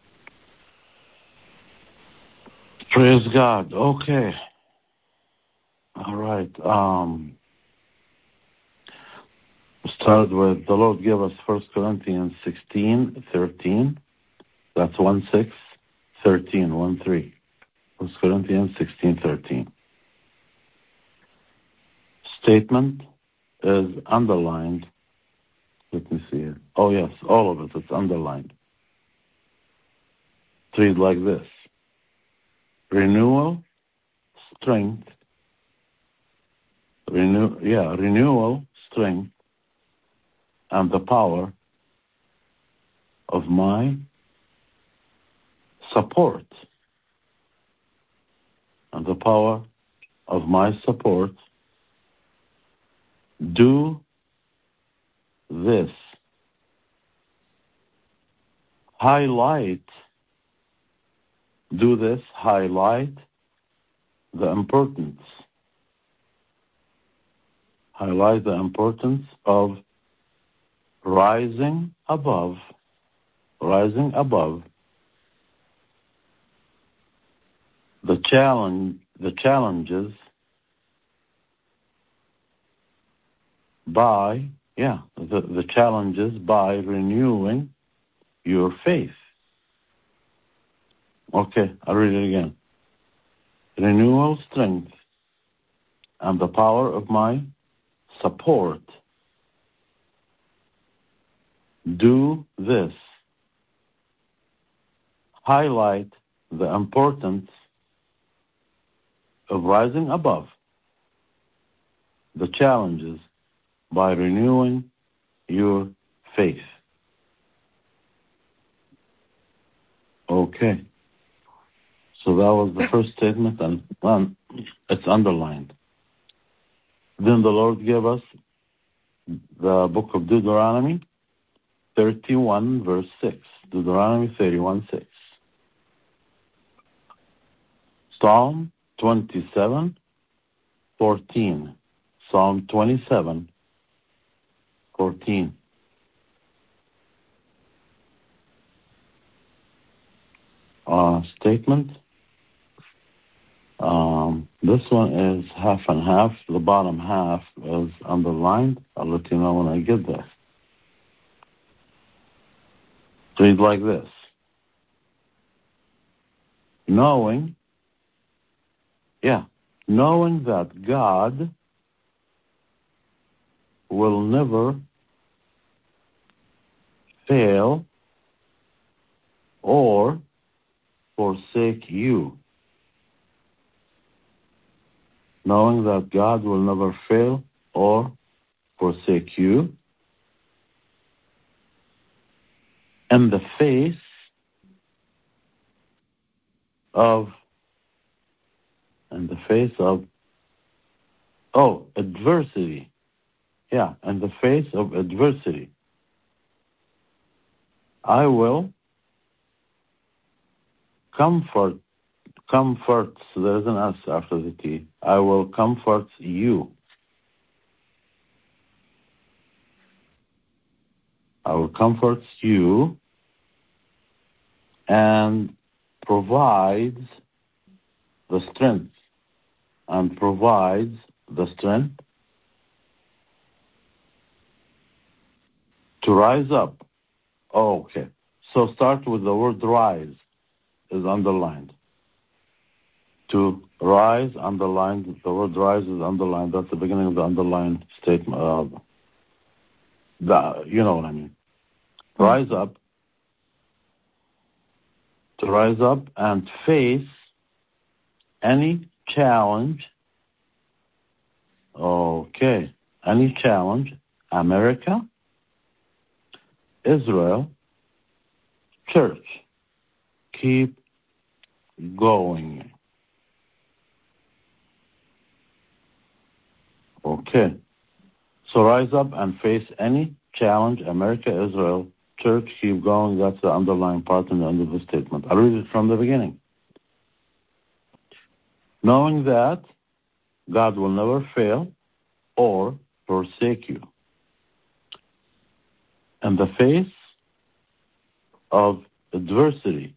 Praise God. Okay. All right. Um, start with the Lord gave us First Corinthians sixteen, thirteen. That's one six, thirteen, one three. First Corinthians sixteen, thirteen. Statement is underlined. Let me see it. Oh yes, all of it. It's underlined. Read like this: renewal, strength. Renew, yeah, renewal, strength, and the power of my support. And the power of my support. Do this. Highlight. Do this. Highlight the importance. Highlight the importance of rising above. Rising above the challenge. The challenges by yeah the, the challenges by renewing your faith. Okay, I'll read it again. Renewal, strength, and the power of my support. Do this. Highlight the importance of rising above the challenges by renewing your faith. Okay. So that was the first statement, and um, it's underlined. Then the Lord gave us the book of Deuteronomy, thirty-one, verse six. Deuteronomy thirty-one, six. Psalm twenty-seven, fourteen. Psalm twenty-seven, fourteen. Uh, statement. Um, this one is half and half. The bottom half is underlined. I'll let you know when I get there. Read like this. Knowing, yeah, knowing that God will never fail or forsake you. Knowing that God will never fail or forsake you in the face of in the face of oh adversity. Yeah, in the face of adversity. I will comfort comfort so there's an S after the T. I will comfort you. I will comfort you and provides the strength and provides the strength to rise up. Oh, okay. So start with the word rise is underlined. To rise, underlined. The word rise is underlined. That's the beginning of the underlined statement. Uh, the, you know what I mean. Rise up. To rise up and face any challenge, okay, any challenge, America, Israel, church, keep going. Okay. So rise up and face any challenge, America, Israel, church, keep going. That's the underlying part in the end of the statement. I'll read it from the beginning. Knowing that God will never fail or forsake you. In the face of adversity,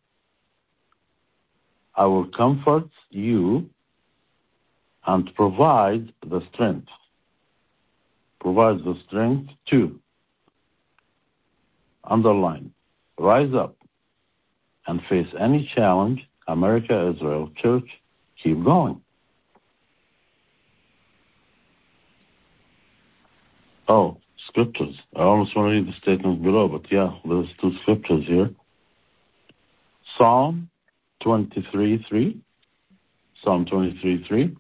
I will comfort you and provide the strength. Provide the strength to, underline, rise up and face any challenge, America, Israel, church, keep going. Oh, scriptures. I almost want to read the statement below, but yeah, there's two scriptures here. Psalm twenty-three three. Psalm twenty-three three.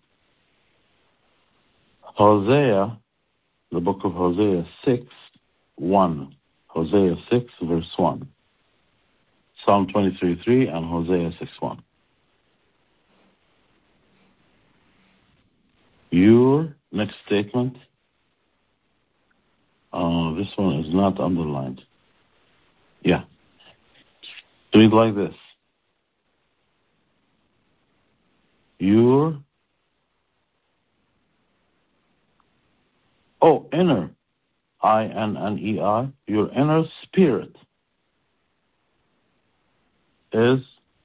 Hosea, the book of Hosea six one. Hosea six, verse one. Psalm twenty-three three and Hosea six one. Your next statement, uh, this one is not underlined. Yeah. Read like this. Your, oh, inner, I N N E R, your inner spirit is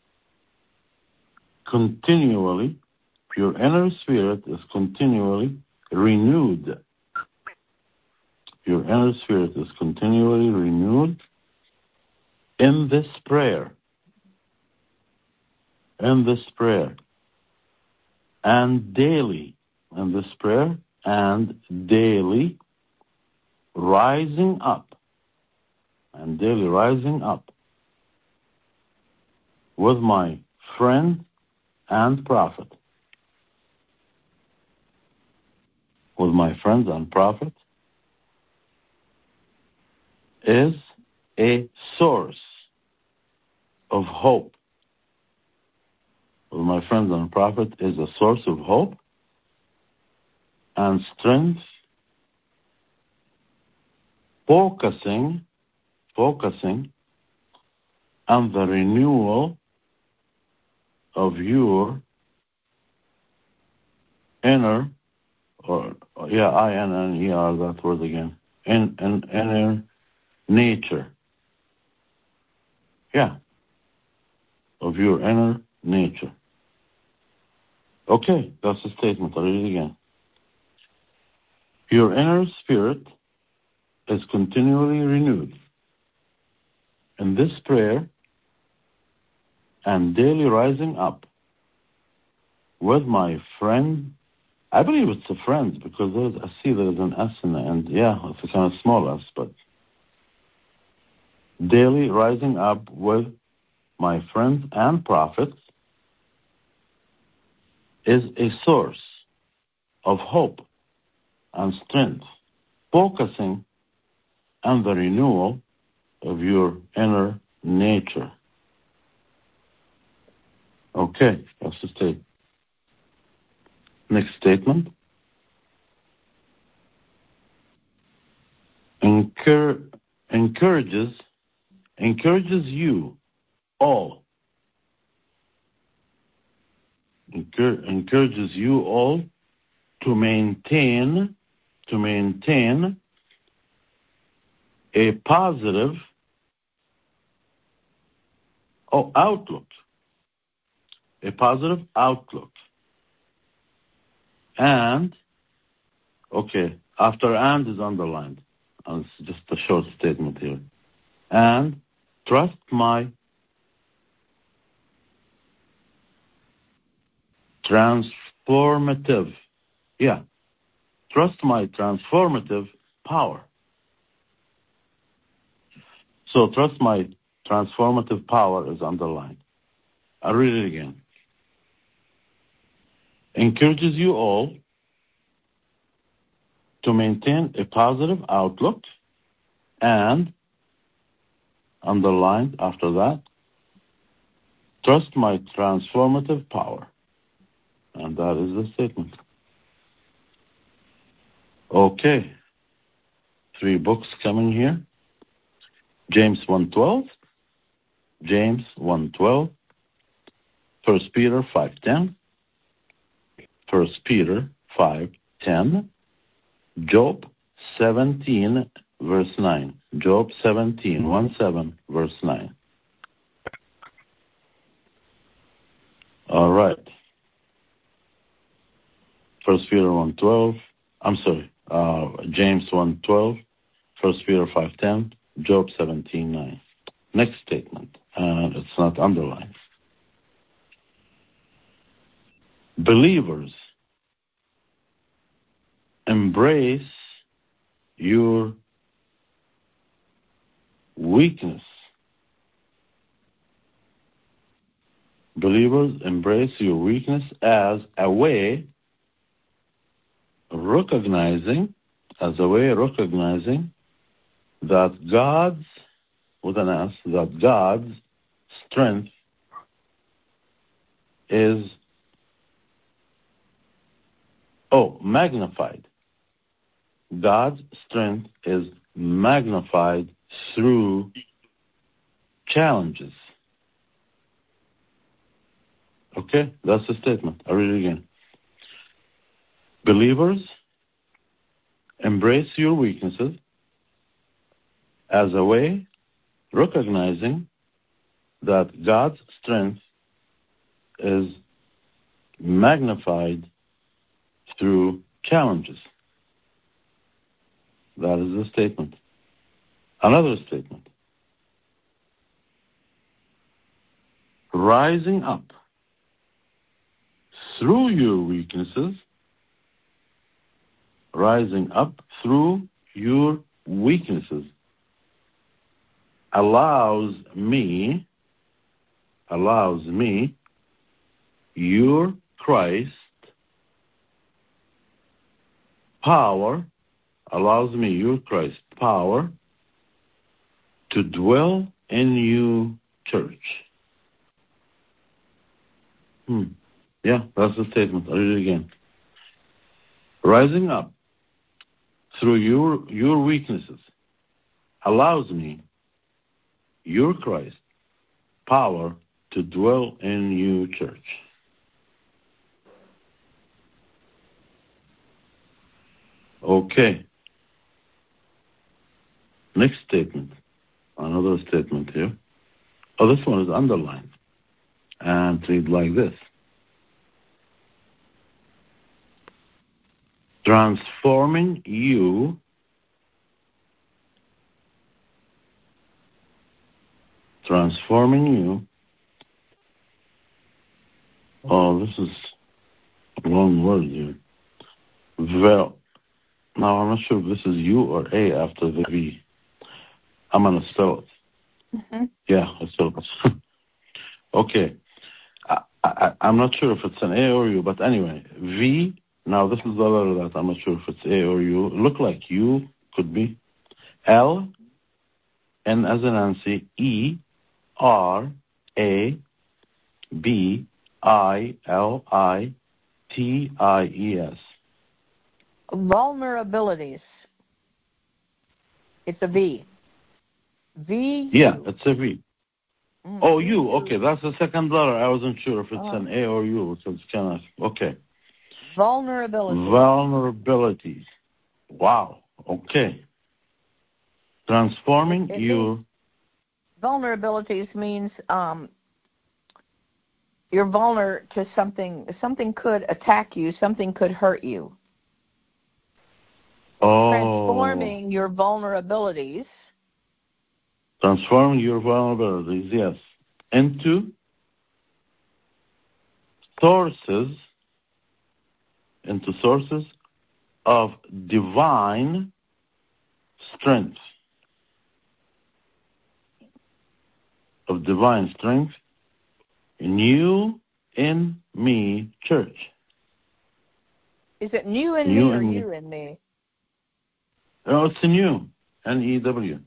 continually, your inner spirit is continually renewed. Your inner spirit is continually renewed in this prayer. In this prayer. And daily, in this prayer, and daily rising up. And daily rising up with my friend and prophet. With my friends and prophet is a source of hope. With my friends and prophet is a source of hope and strength, focusing, focusing on the renewal of your inner, or yeah, I N N E R, that word again, in, in inner nature. Yeah, of your inner nature. Okay, that's the statement. I'll read it again. Your inner spirit is continually renewed. In this prayer and daily rising up with my friend, I believe it's a friend because there's, I see there's an S in the end. Yeah, it's a kind of small S, but daily rising up with my friends and prophets is a source of hope and strength, focusing on the renewal of your inner nature. Okay, that's the statement. Next statement. Encour- encourages, encourages you all. Encour- encourages you all to maintain, to maintain a positive oh, outlook. A positive outlook. And, okay, after and is underlined. Uh, it's just a short statement here. And trust my transformative, yeah, trust my transformative power. So trust my transformative power is underlined. I'll read it again. encourages you all to maintain a positive outlook and, underlined after that, trust my transformative power. And that is the statement. Okay. Three books coming here. James one twelve, James one twelve, First Peter five ten, First Peter five ten, Job seventeen, verse nine. Job seventeen, one seven, verse nine. All right. First Peter one twelve, I'm sorry, uh, James one twelve, First Peter five ten, Job seventeen nine. Next statement, and it's not underlined. Believers, embrace your weakness. Believers, embrace your weakness as a way recognizing, as a way recognizing that God's, with an S, that God's strength is, oh, magnified. God's strength is magnified through challenges. Okay, that's the statement. I'll read it again. Believers, embrace your weaknesses as a way recognizing that God's strength is magnified through challenges. That is the statement. Another statement. Rising up through your weaknesses, rising up through your weaknesses allows me, allows me, your Christ power, allows me, your Christ power, to dwell in you, church. Hmm. Yeah, that's the statement. I'll read it again. Rising up through your your weaknesses allows me, your Christ, power to dwell in you, church. Okay. Next statement. Another statement here. Oh, this one is underlined. And read like this. Transforming you transforming you oh this is a long word here. Well, now I'm not sure if this is U or A after the V. I'm gonna spell it. Mm-hmm. Yeah, I spell it. Okay. I, I, I'm not sure if it's an A or U, but anyway, V. Now, this is the letter that I'm not sure if it's A or U. Look like U, could be. L, N as in Nancy, E, R, A, B, I, L, I, T, I, E, S.
Vulnerabilities. It's a V. V.
Yeah, it's a V. Mm-hmm. Oh, U. Okay, that's the second letter. I wasn't sure if it's oh. an A or U, so it's kind of, okay.
Vulnerabilities.
Vulnerabilities. Wow. Okay. Transforming
it, it
you.
Vulnerabilities means um, you're vulnerable to something. Something could attack you. Something could hurt you.
Oh.
Transforming your vulnerabilities.
Transforming your vulnerabilities, yes, into sources, into sources of divine strength, of divine strength in you, in me, church.
Is it new in
New
me or
in
you
me.
in me?
Oh, it's a new. N E W.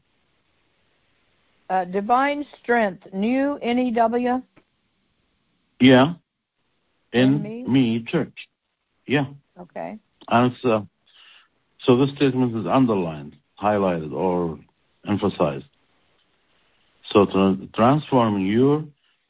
Uh, divine strength, new N E W?
Yeah. In,
In me?
me, church. Yeah.
Okay.
And it's, uh, so this statement is underlined, highlighted, or emphasized. So tra- transforming your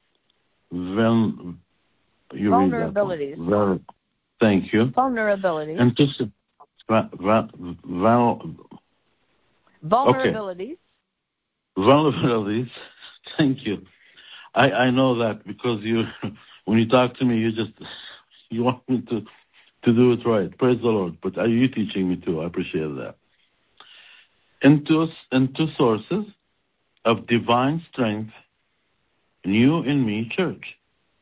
vel- you
Vulnerabilities.
read that one. Ver- thank you.
Vulnerabilities.
And just va- va- val-
Vulnerabilities.
okay. Vulnerabilities. Thank you. I, I know that because you, when you talk to me, you just you want me to to do it right. Praise the Lord. But are you teaching me too? I appreciate that. Into into sources of divine strength, new in me, church.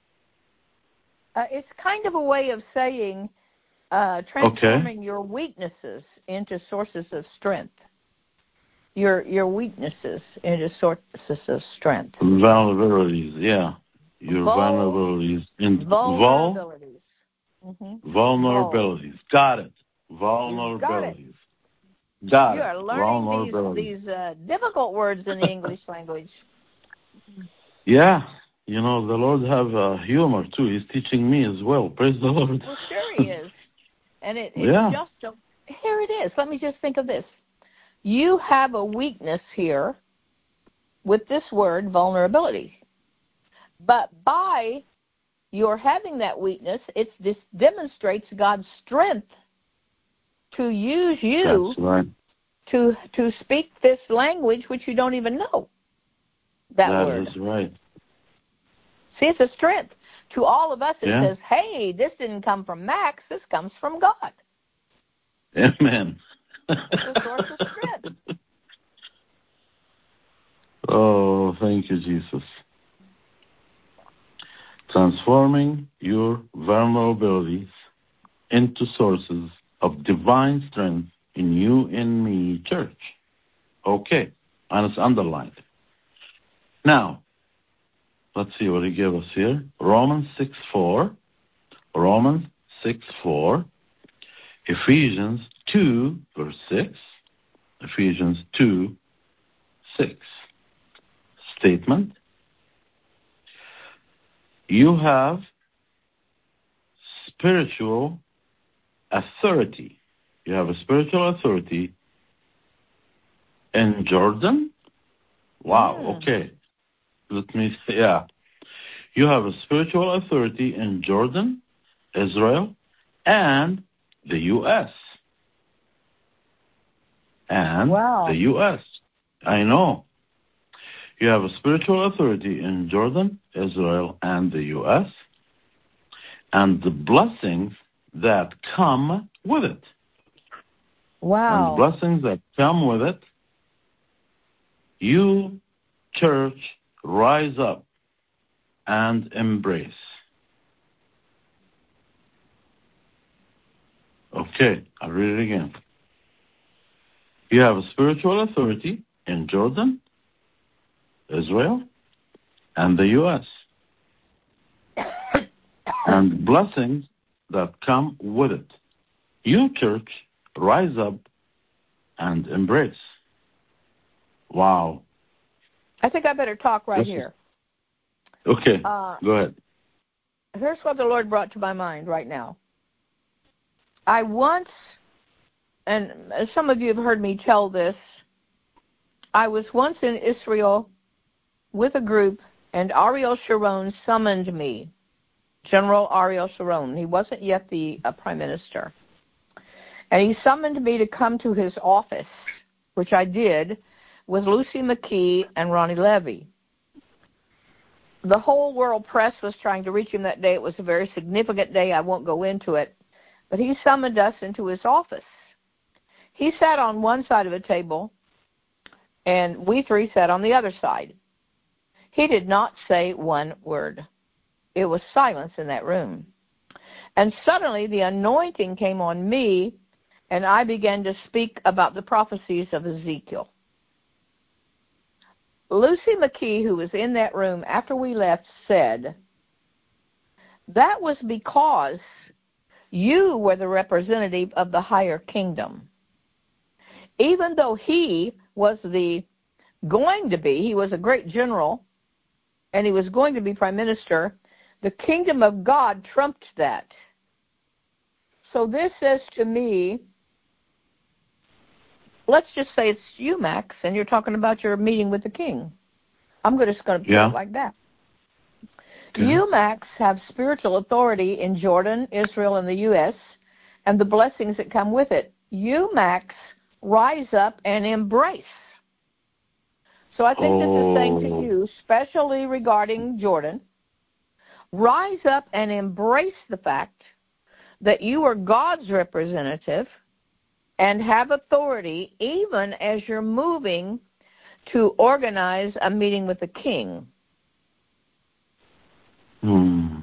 Uh, it's kind of a way of saying uh, transforming okay. your weaknesses into sources of strength. Your your weaknesses into sources of strength.
Vulnerabilities, yeah. Your
Vul-
vulnerabilities. In,
vulnerabilities.
Vul- mm-hmm. Vulnerabilities. Vul. Got it. Vulnerabilities. Got it. Got
you
it.
are learning these, these uh, difficult words in the English language.
Yeah. You know, the Lord have uh, humor, too. He's teaching me as well. Praise the Lord.
Well, sure he is. And it, it's
yeah.
just, a, here it is. Let me just think of this. You have a weakness here with this word, vulnerability. But by your having that weakness, it this demonstrates God's strength to use you
That's right.
to to speak this language which you don't even know. That,
that
word.
That is right.
See, it's a strength. To all of us, it
yeah.
says, hey, this didn't come from Max. This comes from God.
Amen.
It's a source of strength.
Oh, thank you, Jesus. Transforming your vulnerabilities into sources of divine strength in you and me, church. Okay, and it's underlined. Now, let's see what he gave us here. Romans six four, Romans six four, Ephesians two, verse six, Ephesians two, six. Statement. You have spiritual authority. You have a spiritual authority in Jordan? Wow,
mm.
okay. Let me say, yeah. You have a spiritual authority in Jordan, Israel, and the U S And
wow.
the U S I know. You have a spiritual authority in Jordan, Israel, and the U S and the blessings that come with it.
Wow.
And the blessings that come with it, you, church, rise up and embrace. Okay, I'll read it again. You have a spiritual authority in Jordan, Israel, and the U S and blessings that come with it. You, church, rise up and embrace. Wow.
I think I better talk right
this
here.
Is... Okay,
uh,
go ahead.
Here's what the Lord brought to my mind right now. I once, and some of you have heard me tell this, I was once in Israel with a group, and Ariel Sharon summoned me. General Ariel Sharon. He wasn't yet the uh, prime minister. And he summoned me to come to his office, which I did, with Lucy McKee and Ronnie Levy. The whole world press was trying to reach him that day. It was a very significant day. I won't go into it. But he summoned us into his office. He sat on one side of the table, and we three sat on the other side. He did not say one word. It was silence in that room. And suddenly the anointing came on me, and I began to speak about the prophecies of Ezekiel. Lucy McKee, who was in that room after we left, said, that was because You were the representative of the higher kingdom. Even though he was the going to be, he was a great general, and he was going to be prime minister, the kingdom of God trumped that. So this says to me, let's just say it's you, Max, and you're talking about your meeting with the king. I'm just going to put
yeah.
it like that.
Okay.
You, Max, have spiritual authority in Jordan, Israel, and the U S, and the blessings that come with it. You, Max, rise up and embrace. So I think
oh.
this is saying to you, especially regarding Jordan, rise up and embrace the fact that you are God's representative and have authority even as you're moving to organize a meeting with the king.
Hmm.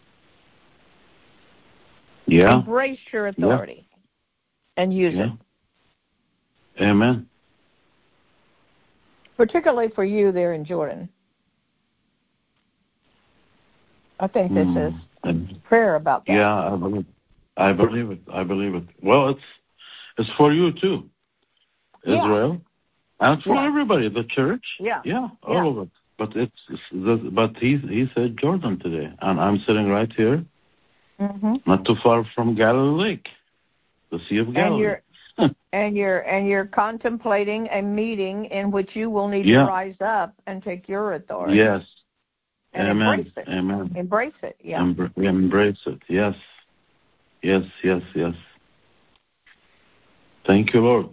Yeah.
Embrace your authority yeah. and use
yeah.
it.
Amen.
Particularly for you there in Jordan. I think this
hmm.
is and, prayer about that.
Yeah, I believe, I believe it. I believe it. Well, it's it's for you too, Israel,
yeah.
and for
yeah.
everybody, the church.
Yeah,
yeah, all
yeah.
of it. But it's, it's the, but he he said Jordan today, and I'm sitting right here,
mm-hmm.
not too far from Galilee Lake, the Sea of Galilee.
And you're and you're and you're contemplating a meeting in which you will need
yeah.
to rise up and take your authority.
Yes.
And
Amen.
embrace it.
Amen.
Embrace it. Yeah.
Embr- embrace it. Yes. Yes. Yes. Yes. Thank you, Lord.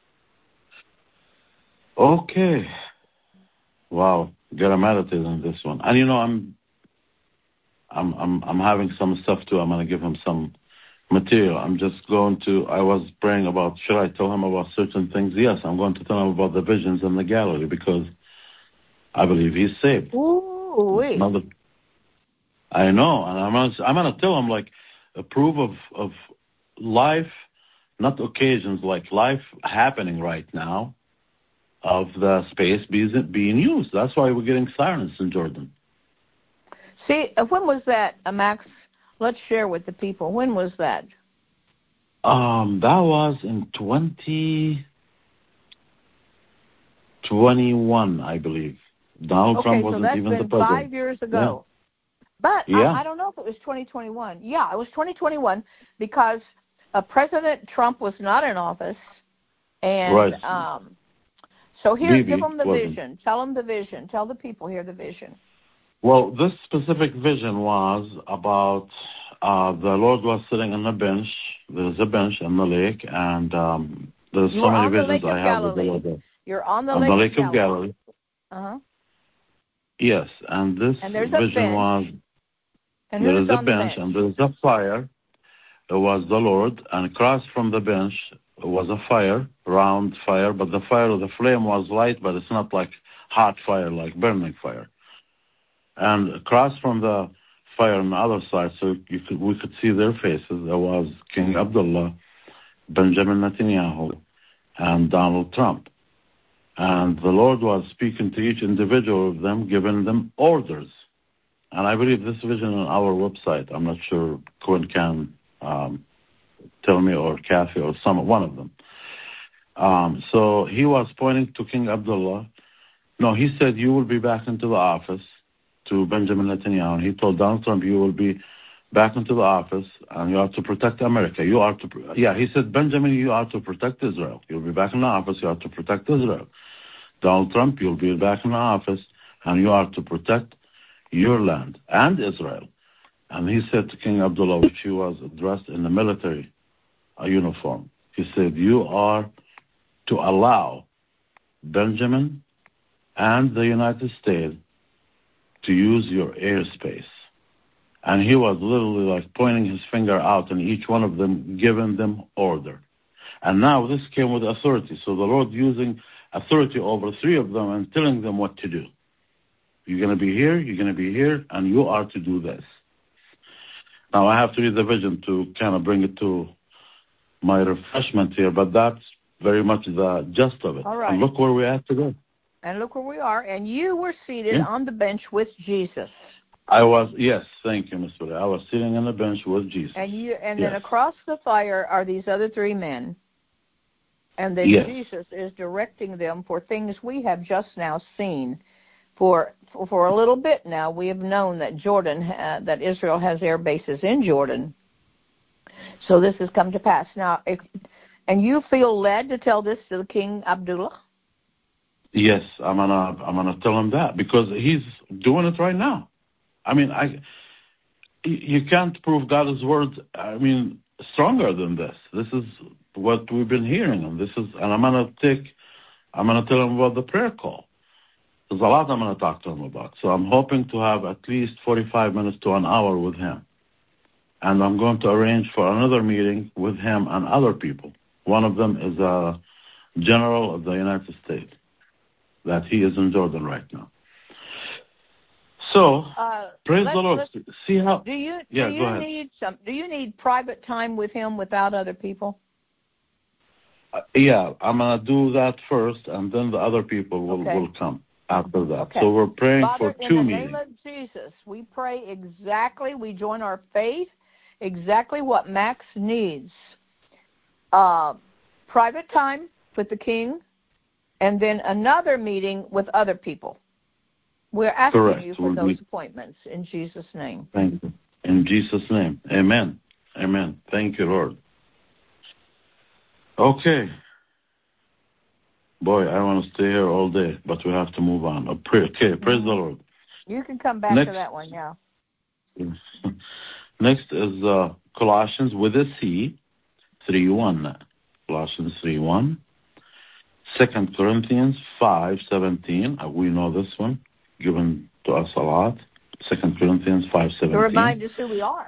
Okay. Wow. Gotta meditate on this one. And you know, I'm, I'm, I'm, I'm having some stuff too. I'm gonna give him some material. I'm just going to. I was praying about. Should I tell him about certain things? Yes, I'm going to tell him about the visions in the gallery because I believe he's saved.
Ooh, wait.
Mother, I know, and I'm gonna, I'm gonna tell him like a proof of of life, not occasions, like life happening right now, of the space being being used. That's why we're getting sirens in Jordan.
See, when was that, uh, Max? Let's share with the people. When was that?
Um, that was in twenty twenty-one, I believe. Donald
okay,
Trump wasn't
so that's
even
been
the president.
five years ago. Yeah. But
yeah.
I, I don't know if it was twenty twenty-one. Yeah, it was twenty twenty-one because uh, President Trump was not in office. And
right.
um, so here,
Bibi
give them the
wasn't.
vision. Tell them the vision. Tell the people here the vision.
Well, this specific vision was about uh, the Lord was sitting on a bench. There's a bench in the lake, and um, there's
you
so many
on the
visions
lake
I
of
have with the
Galilee.
Lord.
You're on the
on
lake,
the lake
of
of
Galilee.
Galilee.
Uh-huh.
Yes, and this
and there's a
vision
bench.
was
and
there is a
on
bench,
the bench
and there's a fire. It was the Lord, and across from the bench was a fire, round fire, but the fire, the flame was light, but it's not like hot fire, like burning fire. And across from the fire on the other side, so you could, we could see their faces, there was King Abdullah, Benjamin Netanyahu, and Donald Trump. And the Lord was speaking to each individual of them, giving them orders. And I believe this vision on our website. I'm not sure Quinn can um, tell me, or Kathy, or some one of them. Um, so he was pointing to King Abdullah. No, he said, you will be back into the office, to Benjamin Netanyahu. And he told Donald Trump, you will be back into the office, and you are to protect America. You are to, yeah, he said, Benjamin, you are to protect Israel. You'll be back in the office, you are to protect Israel. Donald Trump, you'll be back in the office, and you are to protect your land and Israel. And he said to King Abdullah, which he was dressed in a military uh, uniform, he said, you are to allow Benjamin and the United States to use your airspace. And he was literally like pointing his finger out, and each one of them giving them order. And now this came with authority. So the Lord using authority over three of them and telling them what to do. You're going to be here, you're going to be here, and you are to do this. Now I have to read the vision to kind of bring it to my refreshment here, but that's very much the gist of it.
All right.
And look where we're at today.
And look where we are. And you were seated
yeah.
on the bench with Jesus.
I was, yes, thank you, Miss Willie. I was sitting on the bench with Jesus.
And you, and
yes.
then across the fire are these other three men. And then
yes.
Jesus is directing them for things we have just now seen. For for, for a little bit now, we have known that Jordan, uh, that Israel has air bases in Jordan. So this has come to pass. Now, if, and you feel led to tell this to the King Abdullah?
Yes, I'm gonna I'm gonna tell him that because he's doing it right now. I mean, I you can't prove God's word. I mean, stronger than this. This is what we've been hearing, and this is, and I'm gonna take, I'm gonna tell him about the prayer call. There's a lot I'm gonna talk to him about. So I'm hoping to have at least forty-five minutes to an hour with him, and I'm going to arrange for another meeting with him and other people. One of them is a general of the United States. That he is in Jordan right now. So,
uh,
praise the Lord. See how?
Do you
yeah,
do
go
you
ahead.
need some? Do you need private time with him without other people?
Uh, yeah, I'm gonna do that first, and then the other people will,
Okay.
will come after that.
Okay.
So we're praying
Father,
for two
in the
meetings.
name of Jesus, we pray exactly. We join our faith exactly what Max needs. Uh, private time with the King. And then another meeting with other people. We're asking
Correct.
you for
We'll
those
be...
appointments in Jesus' name.
Thank you. In Jesus' name. Amen. Amen. Thank you, Lord. Okay. Boy, I want to stay here all day, but we have to move on. Okay, praise mm-hmm. the Lord.
You can come back
Next,
to that one, yeah.
Next is uh, Colossians with a C, three one. Colossians three one. Second Corinthians five seventeen. We know this one, given to us a lot. Second Corinthians five seventeen.
To remind us who we are.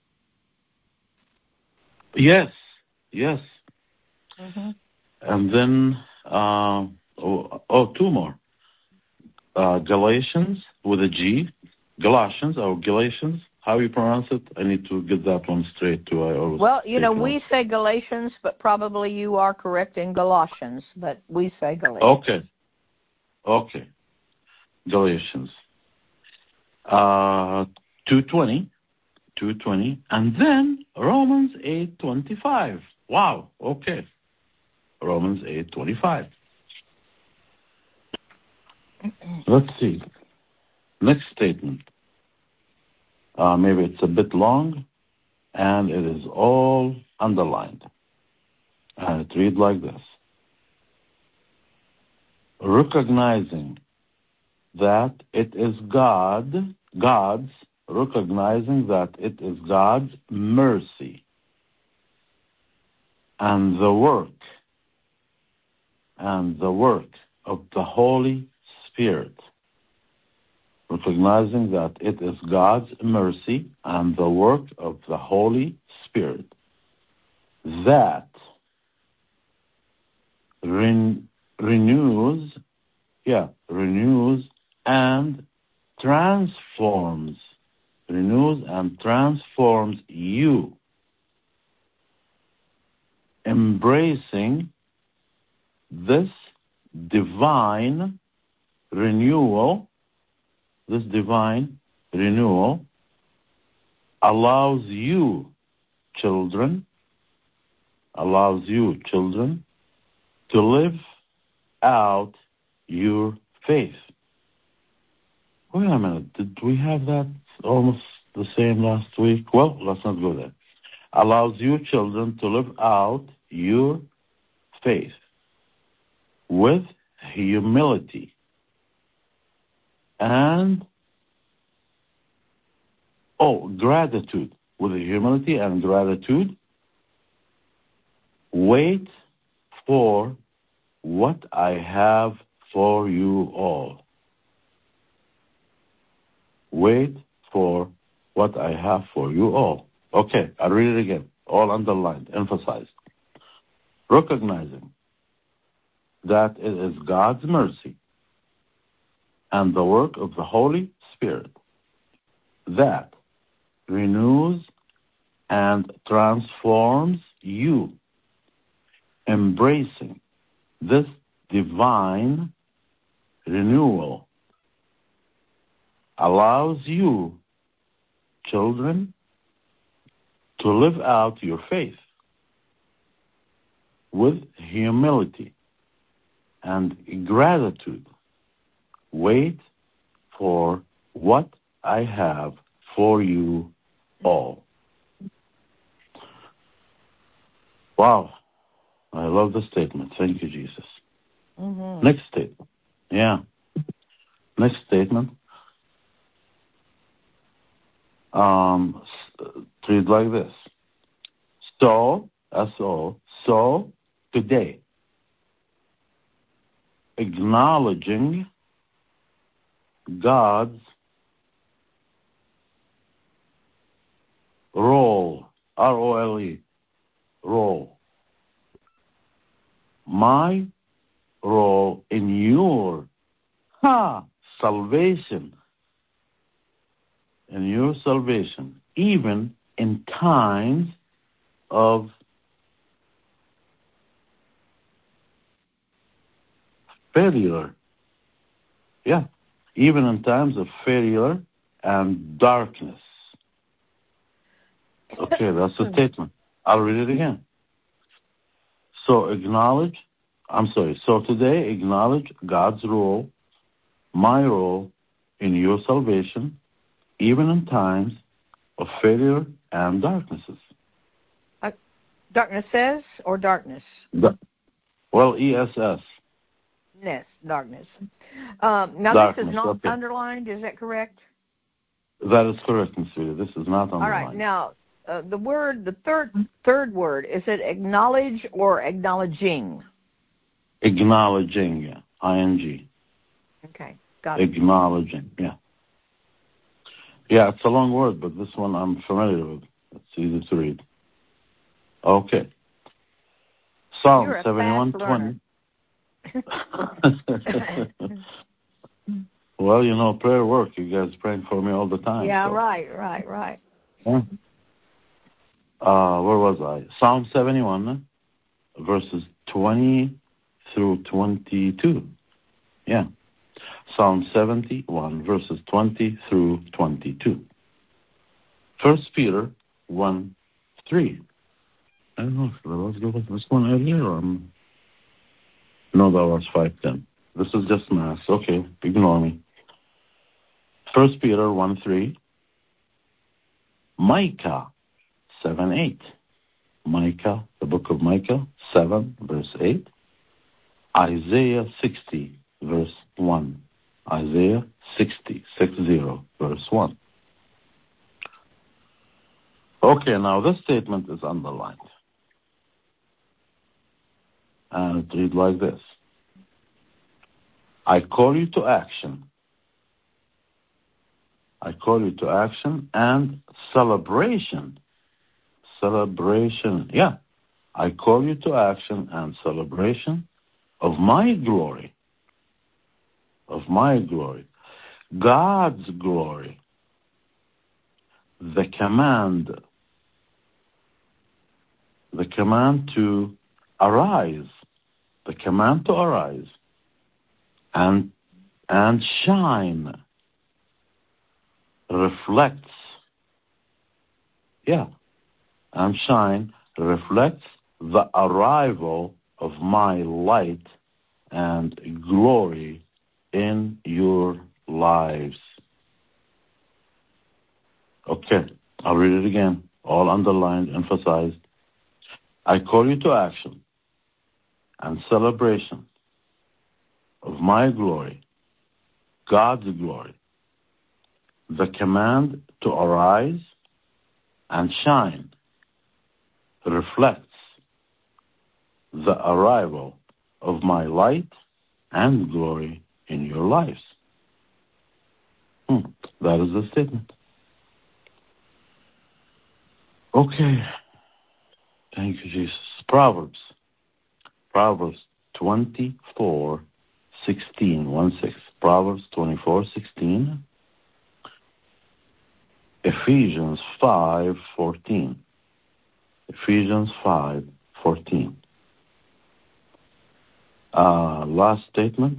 Yes, yes.
Mm-hmm.
And then, uh, oh, oh, two more. Uh, Galatians with a G. Galatians or Galatians. How you pronounce it? I need to get that one straight too. I always
well, you know, we
off.
say Galatians, but probably you are correct in Galatians, but we say Galatians.
Okay. Okay. Galatians. Uh, two twenty. two twenty. And then Romans eight twenty-five. Wow. Okay. Romans eight twenty-five. Let's see. Next statement. Uh, maybe it's a bit long, and it is all underlined. And it reads like this. Recognizing that it is God, God's, recognizing that it is God's mercy and the work, and the work of the Holy Spirit. Recognizing that it is God's mercy and the work of the Holy Spirit that ren- renews, yeah, renews and transforms, renews and transforms you, embracing this divine renewal. This divine renewal allows you, children, allows you, children, to live out your faith. Wait a minute, did we have that almost the same last week? Well, let's not go there. Allows you, children, to live out your faith with humility and Oh, gratitude. With humility and gratitude, wait for what I have for you all. Wait for what I have for you all. Okay, I'll read it again. All underlined, emphasized. Recognizing that it is God's mercy and the work of the Holy Spirit that renews and transforms you, embracing this divine renewal allows you, children to live out your faith with humility and gratitude. Wait for what I have for you all. Wow. I love the statement. Thank you, Jesus.
Mm-hmm.
Next statement. Yeah. Next statement. Um, read like this. So, S O, so today, acknowledging God's role, R O L E, role, my role in your ha, salvation, in your salvation, even in times of failure. Yeah, even in times of failure and darkness. Okay, that's the statement. I'll read it again. So acknowledge, I'm sorry, so today acknowledge God's role, my role in your salvation, even in times of failure and darknesses.
Uh, darknesses or darkness?
Da- well, E S S.
Ness, darkness. Um, now
Darkness,
this is not
okay.
underlined, is that correct?
That is correct, Miz Vida. This is not underlined.
All right, now uh, the word, the third third word, is it acknowledge or acknowledging?
Acknowledging, yeah. I N G.
Okay, got it.
Acknowledging, yeah. Yeah, it's a long word, but this one I'm familiar with. It's easy to read. Okay. Psalm
You're a
seventy-one
fast
twenty.
learner.
Well, you know, prayer work. You guys praying for me all the time.
Yeah,
so.
right, right, right.
Yeah. Uh, where was I? Psalm seventy-one, verses twenty through twenty-two. Yeah. Psalm seventy-one, verses twenty through twenty-two. First Peter one three. I don't know if there was this one earlier or... Um, no, that was five ten. This is just mass. Okay, ignore me. First Peter one three. Micah seven eight. Micah, the book of Micah, seven, verse eight. Isaiah sixty, verse one. Isaiah sixty, six zero, verse one. Okay, now this statement is underlined. And it reads like this. I call you to action. I call you to action and celebration. Celebration, yeah. I call you to action and celebration of my glory. Of my glory. God's glory. The command. The command to arise. The command to arise. And, and shine. Reflects. Yeah. And shine reflects the arrival of my light and glory in your lives. Okay, I'll read it again. All underlined, emphasized. I call you to action and celebration of my glory, God's glory. The command to arise and shine reflects the arrival of my light and glory in your lives. Hmm, that is the statement. Okay. Thank you, Jesus. Proverbs. Proverbs twenty-four sixteen. One six. Proverbs twenty-four sixteen. Ephesians five fourteen. Ephesians five fourteen. Uh, last statement.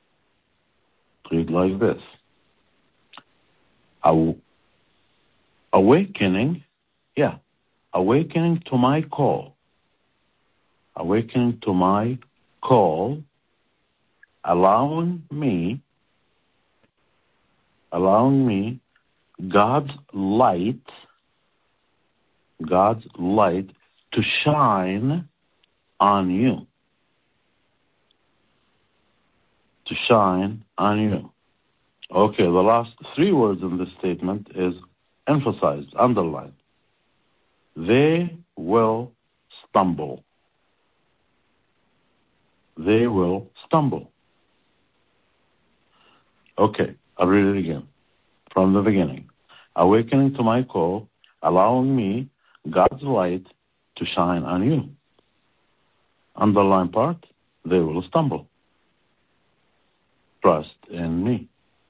Read like this. I, w- awakening, yeah, awakening to my call, awakening to my call, allowing me, allowing me God's light, God's light to shine on you, to shine on you. Okay, the last three words in this statement is emphasized, underlined. They will stumble. They will stumble. Okay, I'll read it again from the beginning. Awakening to my call, allowing me God's light to shine on you. Underline part, they will stumble. Trust in me.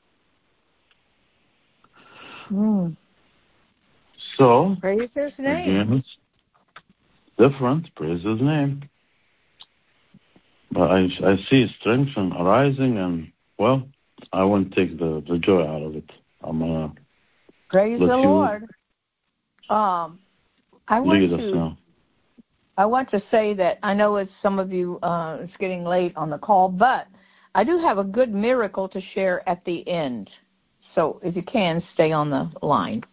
Mm.
So,
Praise his name.
Again, it's different. Praise his name. But I, I see strength and arising, and, well, I won't take the, the joy out of it. I'm going to
Praise the Lord. Um, I want
lead us
to.
now.
I want to say that I know it's some of you. Uh, it's getting late on the call, but I do have a good miracle to share at the end. So if you can, stay on the line.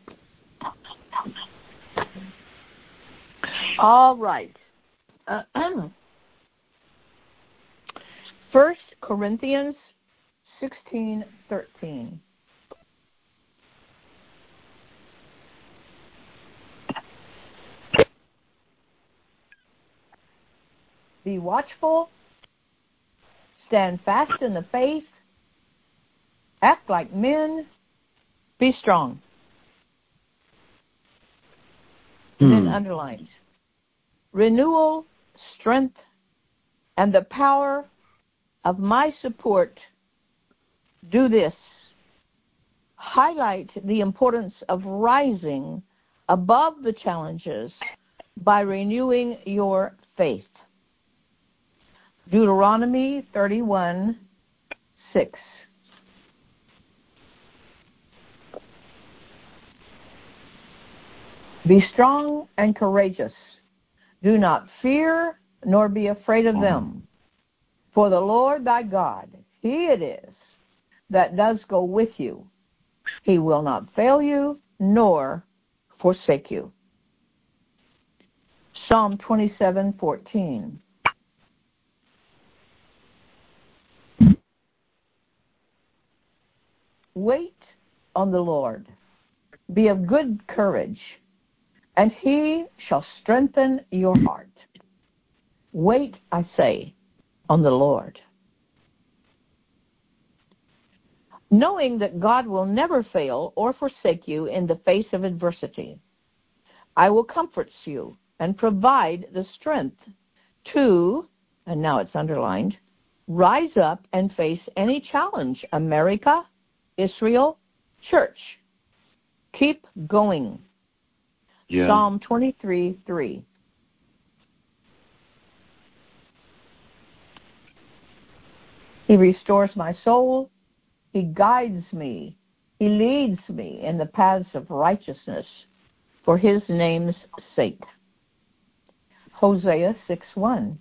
All right. Uh, First Corinthians sixteen thirteen. Be watchful, stand fast in the faith, act like men, be strong.
Hmm.
Then underlined. Renewal, strength, and the power of my support. Do this. Highlight the importance of rising above the challenges by renewing your faith. Deuteronomy thirty-one six. Be strong and courageous. Do not fear nor be afraid of them. For the Lord thy God, he it is that does go with you. He will not fail you nor forsake you. Psalm twenty-seven fourteen. Wait on the Lord. Be of good courage, and he shall strengthen your heart. Wait, I say, on the Lord. Knowing that God will never fail or forsake you in the face of adversity, I will comfort you and provide the strength to, and now it's underlined, rise up and face any challenge. America, Israel, church. Keep going.
Yeah.
Psalm twenty-three three. He restores my soul. He guides me. He leads me in the paths of righteousness for his name's sake. Hosea six one.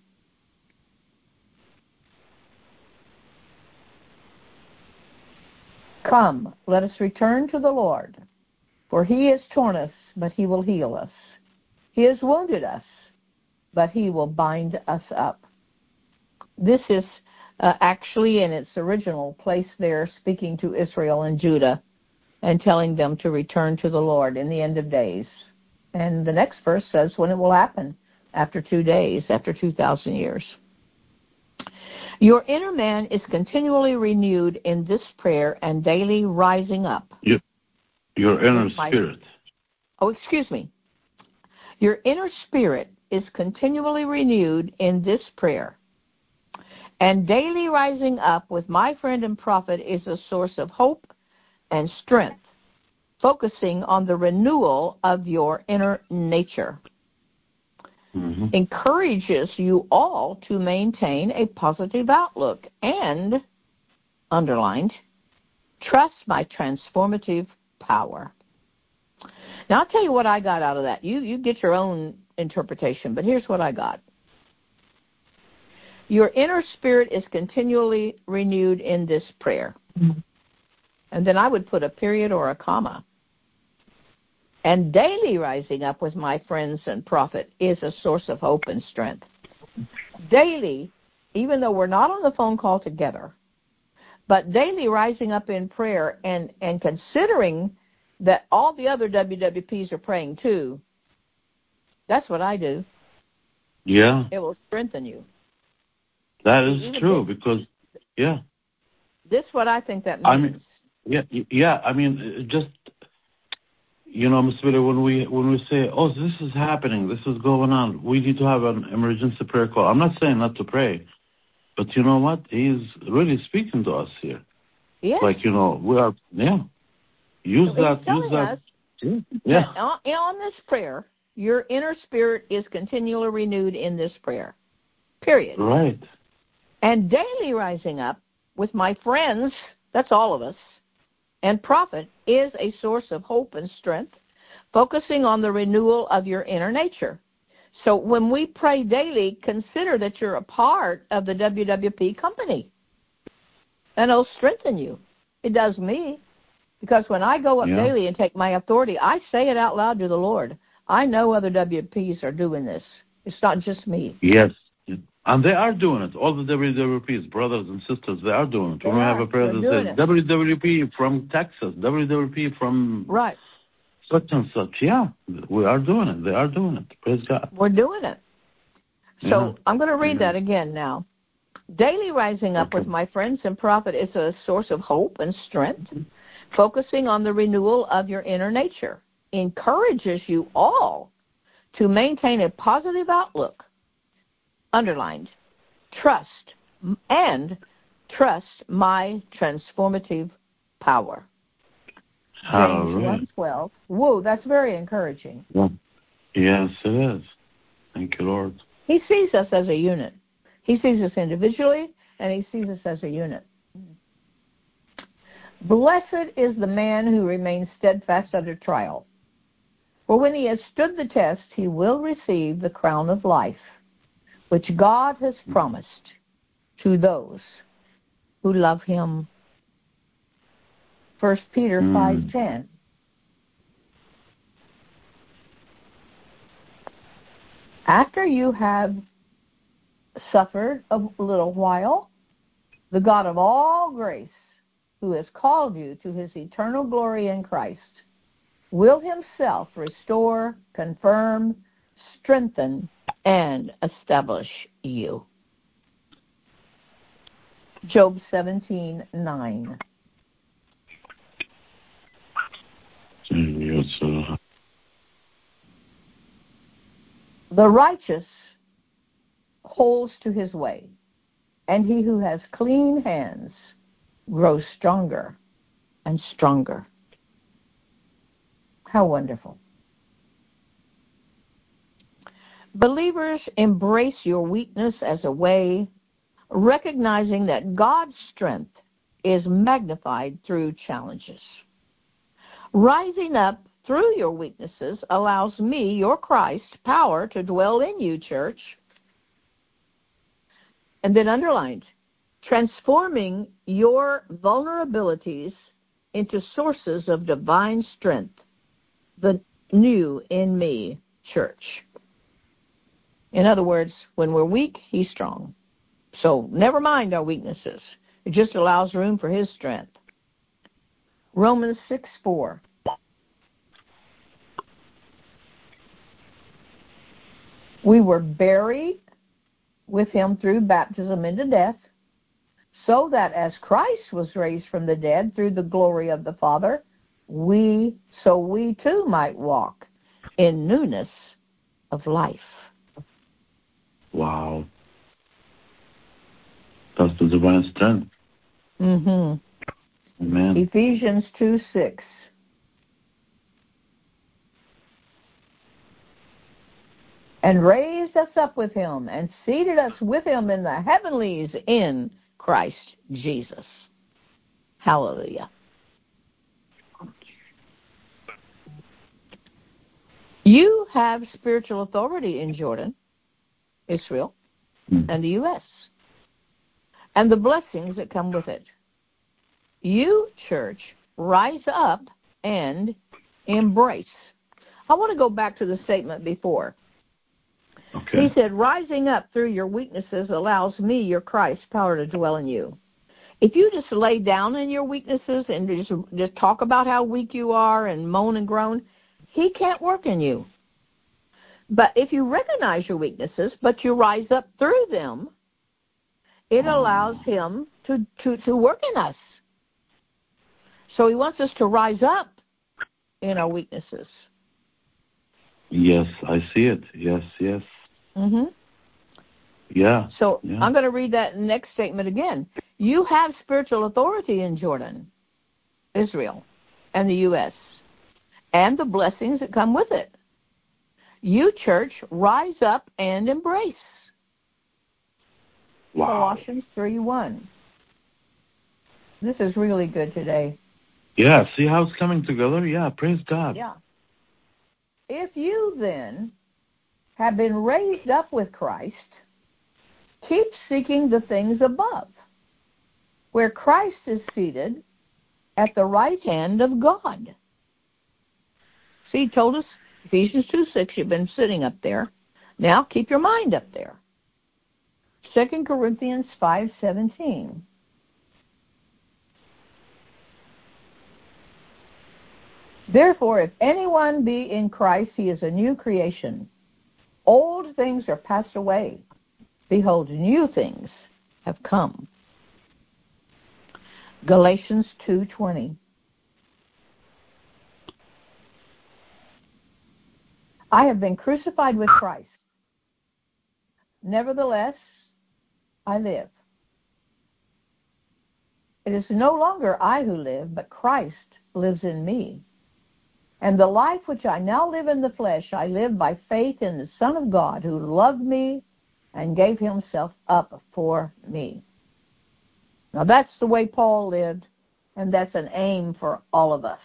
Come, let us return to the Lord, for he has torn us, but he will heal us. He has wounded us, but he will bind us up. This is uh, actually in its original place there, speaking to Israel and Judah and telling them to return to the Lord in the end of days. And the next verse says when it will happen, after two days, after two thousand years. Your inner man is continually renewed in this prayer and daily rising up.
Your, your inner
My,
spirit.
Oh, excuse me. Your inner spirit is continually renewed in this prayer. And daily rising up with my friend and prophet is a source of hope and strength, focusing on the renewal of your inner nature. Mm-hmm. Encourages you all to maintain a positive outlook and, underlined, trust my transformative power. Now, I'll tell you what I got out of that. You, you get your own interpretation, but here's what I got. Your inner spirit is continually renewed in this prayer. Mm-hmm. And then I would put a period or a comma. And daily rising up with my friends and prophet is a source of hope and strength. Daily, even though we're not on the phone call together, but daily rising up in prayer and, and considering that all the other W W Ps are praying too, that's what I do.
Yeah.
It will strengthen you.
That is even true this, because, yeah.
This is what I think that means.
I mean, yeah, yeah. I mean, just, you know, Miz Billy, when we when we say, oh, this is happening, this is going on, we need to have an emergency prayer call. I'm not saying not to pray, but you know what? He's really speaking to us here.
Yeah.
Like, you know, we are, yeah. Use
so
that, use that.
Us
yeah. yeah.
On, on this prayer, your inner spirit is continually renewed in this prayer. Period.
Right.
And daily rising up with my friends, that's all of us, and prophet is a source of hope and strength, focusing on the renewal of your inner nature. So when we pray daily, consider that you're a part of the W W P company. And it'll strengthen you. It does me. Because when I go up yeah. daily and take my authority, I say it out loud to the Lord. I know other W W Ps are doing this. It's not just me.
Yes. And they are doing it. All the W W Ps, brothers and sisters, they are doing it.
They
when we
are.
have a prayer that says W W P from Texas, W W P from
right.
such and such, yeah, we are doing it. They are doing it. Praise God.
We're doing it. So
yeah.
I'm going to read
yeah.
that again now. Daily rising up
okay.
with my friends and prophet is a source of hope and strength, focusing on the renewal of your inner nature, encourages you all to maintain a positive outlook. Underlined, trust, and trust my transformative power. James
right.
one twelve. Whoa, that's very encouraging.
Yeah. Yes, it is. Thank you, Lord.
He sees us as a unit. He sees us individually, and he sees us as a unit. Blessed is the man who remains steadfast under trial. For when he has stood the test, he will receive the crown of life, which God has promised to those who love him. First Peter mm. five ten. After you have suffered a little while, the God of all grace, who has called you to his eternal glory in Christ, will himself restore, confirm, strengthen, and establish you. Job seventeen nine.
Yes, uh...
The righteous holds to his way, and he who has clean hands grows stronger and stronger. How wonderful. Believers, embrace your weakness as a way, recognizing that God's strength is magnified through challenges. Rising up through your weaknesses allows me, your Christ, power to dwell in you, church. And then underlined, transforming your vulnerabilities into sources of divine strength, the new in me, church. In other words, when we're weak, he's strong. So never mind our weaknesses. It just allows room for his strength. Romans six four. We were buried with him through baptism into death, so that as Christ was raised from the dead through the glory of the Father, we, so we too might walk in newness of life.
Wow. That's the divine strength.
Mm-hmm.
Amen.
Ephesians two six. And raised us up with him and seated us with him in the heavenlies in Christ Jesus. Hallelujah. have spiritual authority in Jordan, Israel,
Mm.
and the U S, and the blessings that come with it. You, church, rise up and embrace. I want to go back to the statement before.
Okay.
He said, rising up through your weaknesses allows me, your Christ, power to dwell in you. If you just lay down in your weaknesses and just, just talk about how weak you are and moan and groan, he can't work in you. But if you recognize your weaknesses, but you rise up through them, it allows him to, to, to work in us. So he wants us to rise up in our weaknesses.
Yes, I see it. Yes, yes.
Mm-hmm.
Yeah.
So
yeah.
I'm going to read that next statement again. You have spiritual authority in Jordan, Israel, and the U S, and the blessings that come with it. You, church, rise up and embrace.
Wow.
Colossians three one. This is really good today.
Yeah, see how it's coming together? Yeah, praise God.
Yeah. If you then have been raised up with Christ, keep seeking the things above, where Christ is seated at the right hand of God. See, he told us, Ephesians two six, you've been sitting up there. Now keep your mind up there. Second Corinthians five seventeen. Therefore, if anyone be in Christ, he is a new creation. Old things are passed away. Behold, new things have come. Galatians two twenty. I have been crucified with Christ. Nevertheless, I live. It is no longer I who live, but Christ lives in me. And the life which I now live in the flesh, I live by faith in the Son of God, who loved me and gave himself up for me. Now that's the way Paul lived, and that's an aim for all of us.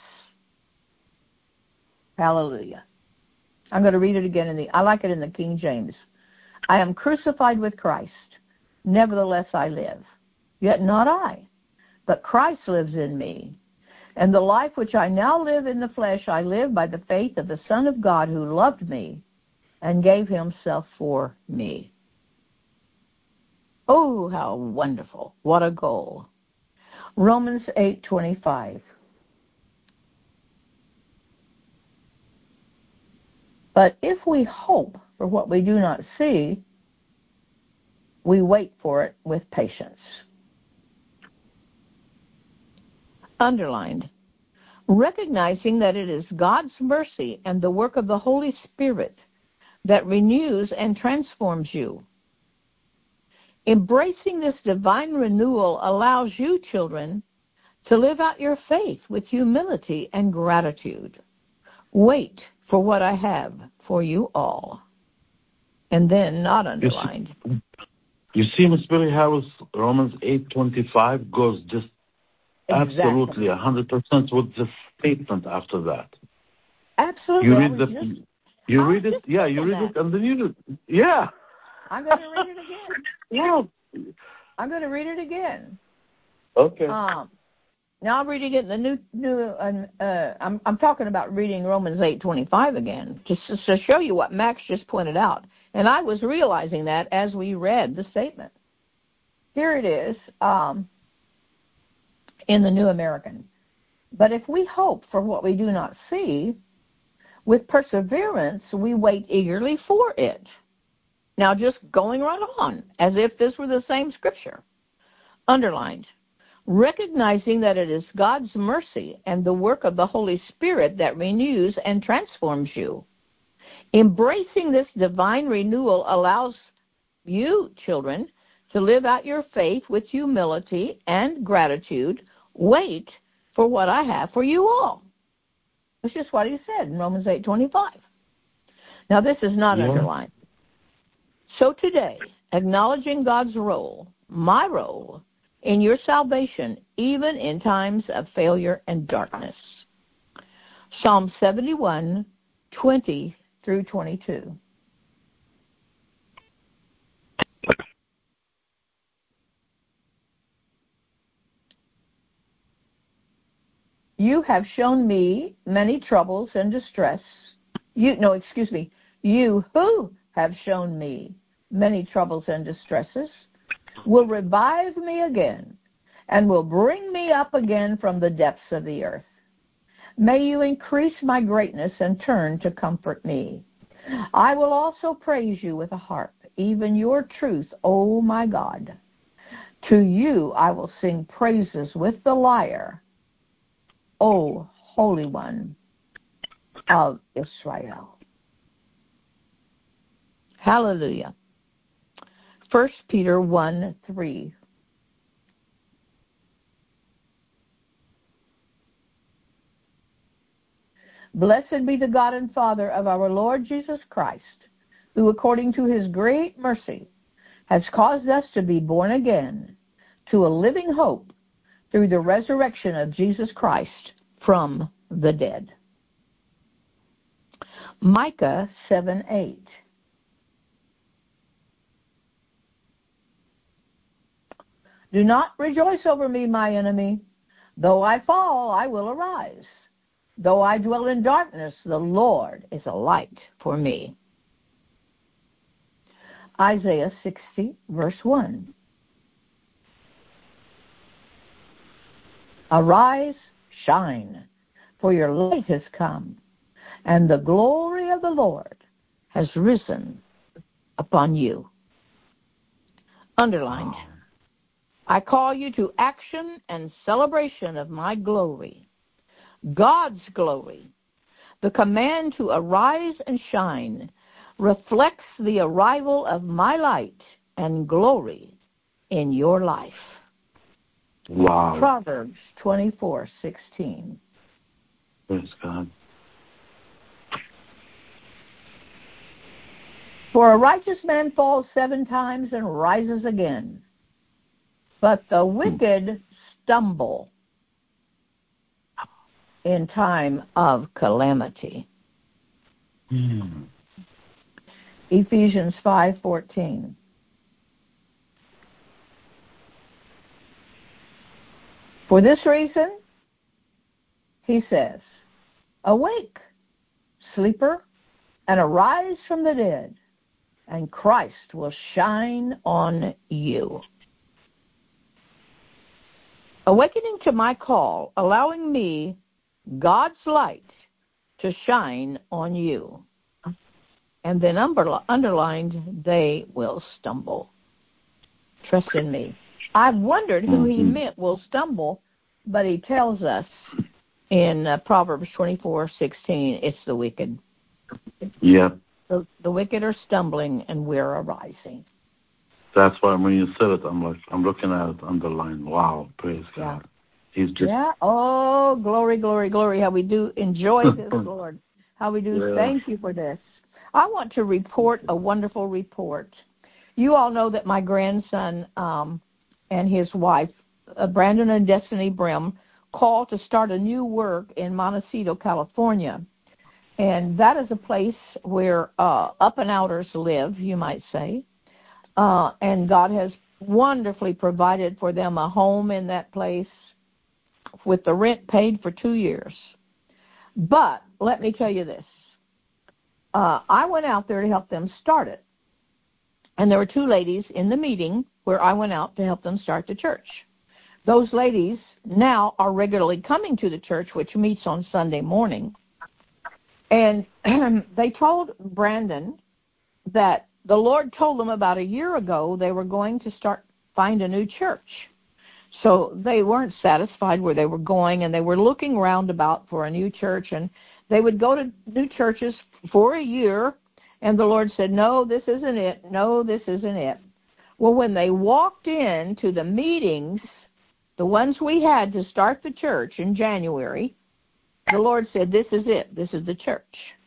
Hallelujah. I'm going to read it again in the, I like it in the King James. I am crucified with Christ. Nevertheless I live. Yet not I, but Christ lives in me. And the life which I now live in the flesh, I live by the faith of the Son of God, who loved me and gave himself for me. Oh, how wonderful. What a goal. Romans eight twenty-five. But if we hope for what we do not see, we wait for it with patience. Underlined. Recognizing that it is God's mercy and the work of the Holy Spirit that renews and transforms you. Embracing this divine renewal allows you, children, to live out your faith with humility and gratitude. Wait for what I have for you all. And then not underlined.
You see, you see Miss Billy, how Romans eight twenty-five goes just
Exactly.
absolutely one hundred percent with the statement after that.
Absolutely.
You read the,
just,
you
I
read it, yeah, you read
that.
it, and then you do, yeah.
I'm going to read it again.
Yeah.
I'm going to read it again.
Okay.
Um, now I'm reading it in the new, new uh, uh, I'm, I'm talking about reading Romans eight twenty-five again, just to show you what Max just pointed out. And I was realizing that as we read the statement. Here it is um, in the New American. But if we hope for what we do not see, with perseverance we wait eagerly for it. Now just going right on, as if this were the same scripture. Underlined. Recognizing that it is God's mercy and the work of the Holy Spirit that renews and transforms you. Embracing this divine renewal allows you, children, to live out your faith with humility and gratitude. Wait for what I have for you all. That's just what he said in Romans eight twenty-five. Now this is not
Yeah.
underlined. So today, acknowledging God's role, my role, in your salvation, even in times of failure and darkness. Psalm seventy-one, twenty through twenty-two. You have shown me many troubles and distress. You, no, excuse me. You who have shown me many troubles and distresses will revive me again and will bring me up again from the depths of the earth. May you increase my greatness and turn to comfort me. I will also praise you with a harp, even your truth, O my God. To you I will sing praises with the lyre, O Holy One of Israel. Hallelujah. First Peter one three. Blessed be the God and Father of our Lord Jesus Christ, who according to his great mercy has caused us to be born again to a living hope through the resurrection of Jesus Christ from the dead. Micah seven eight. Do not rejoice over me, my enemy. Though I fall, I will arise. Though I dwell in darkness, the Lord is a light for me. Isaiah sixty, verse one. Arise, shine, for your light has come, and the glory of the Lord has risen upon you. Underlined. I call you to action and celebration of my glory, God's glory. The command to arise and shine reflects the arrival of my light and glory in your life.
Wow.
Proverbs twenty-four sixteen.
Praise God.
For a righteous man falls seven times and rises again, but the wicked stumble in time of calamity.
Hmm.
Ephesians five fourteen. For this reason, he says, awake, sleeper, and arise from the dead, and Christ will shine on you. Awakening to my call, allowing me, God's light, to shine on you. And then underlined, they will stumble. Trust in me. I've wondered who mm-hmm. he meant will stumble, but he tells us in uh, Proverbs twenty-four sixteen, it's the wicked.
Yeah.
The, the wicked are stumbling, and we're arising.
That's why when you said it, I'm like, I'm looking at it underlined. Wow, praise
yeah.
God. He's just
yeah. Oh, glory, glory, glory! How we do enjoy this, Lord. How we do. Yeah. Thank you for this. I want to report a wonderful report. You all know that my grandson um, and his wife, uh, Brandon and Destiny Brim, called to start a new work in Montecito, California. And that is a place where uh, up-and-outers live, you might say. Uh, and God has wonderfully provided for them a home in that place with the rent paid for two years. But let me tell you this. Uh, I went out there to help them start it. And there were two ladies in the meeting where I went out to help them start the church. Those ladies now are regularly coming to the church, which meets on Sunday morning. And they told Brandon that the Lord told them about a year ago they were going to start find a new church. So they weren't satisfied where they were going, and they were looking around about for a new church. And they would go to new churches for a year, and the Lord said, no, this isn't it. No, this isn't it. Well, when they walked into the meetings, the ones we had to start the church in January, the Lord said, this is it. This is the church.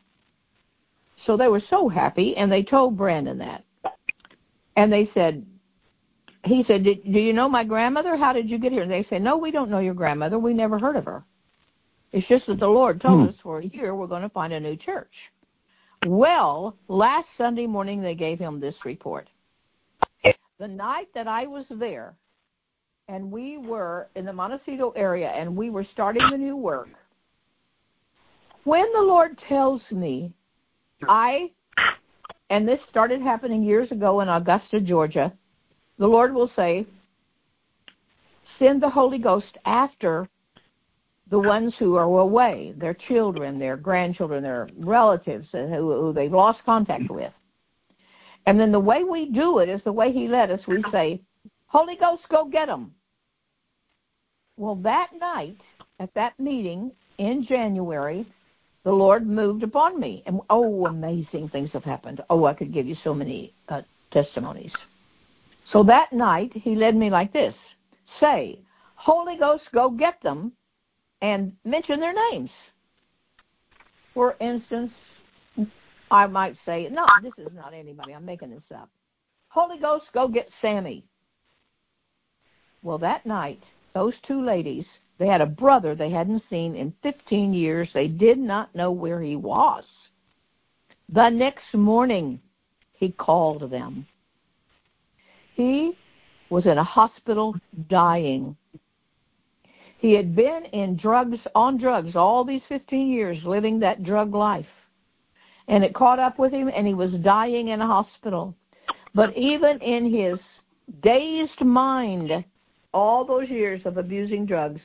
So they were so happy, and they told Brandon that. And they said, he said, do you know my grandmother? How did you get here? And they said, no, we don't know your grandmother. We never heard of her. It's just that the Lord told hmm. us for a year we're going to find a new church. Well, last Sunday morning they gave him this report. The night that I was there, and we were in the Montecito area, and we were starting the new work, when the Lord tells me, I, and this started happening years ago in Augusta, Georgia, the Lord will say, send the Holy Ghost after the ones who are away, their children, their grandchildren, their relatives who, who they've lost contact with. And then the way we do it is the way he led us. We say, Holy Ghost, go get them. Well, that night, at that meeting in January, the Lord moved upon me. And, oh, amazing things have happened. Oh, I could give you so many uh, testimonies. So that night, he led me like this. Say, Holy Ghost, go get them, and mention their names. For instance, I might say, no, this is not anybody. I'm making this up. Holy Ghost, go get Sammy. Well, that night, those two ladies, they had a brother they hadn't seen in fifteen years. They did not know where he was. The next morning, he called them. He was in a hospital dying. He had been in drugs, on drugs all these fifteen years, living that drug life. And it caught up with him, and he was dying in a hospital. But even in his dazed mind, all those years of abusing drugs,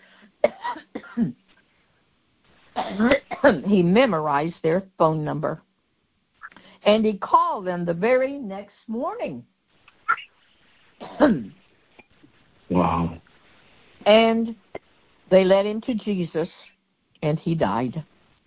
he memorized their phone number. And he called them the very next morning.
Wow.
And they led him to Jesus, and he died.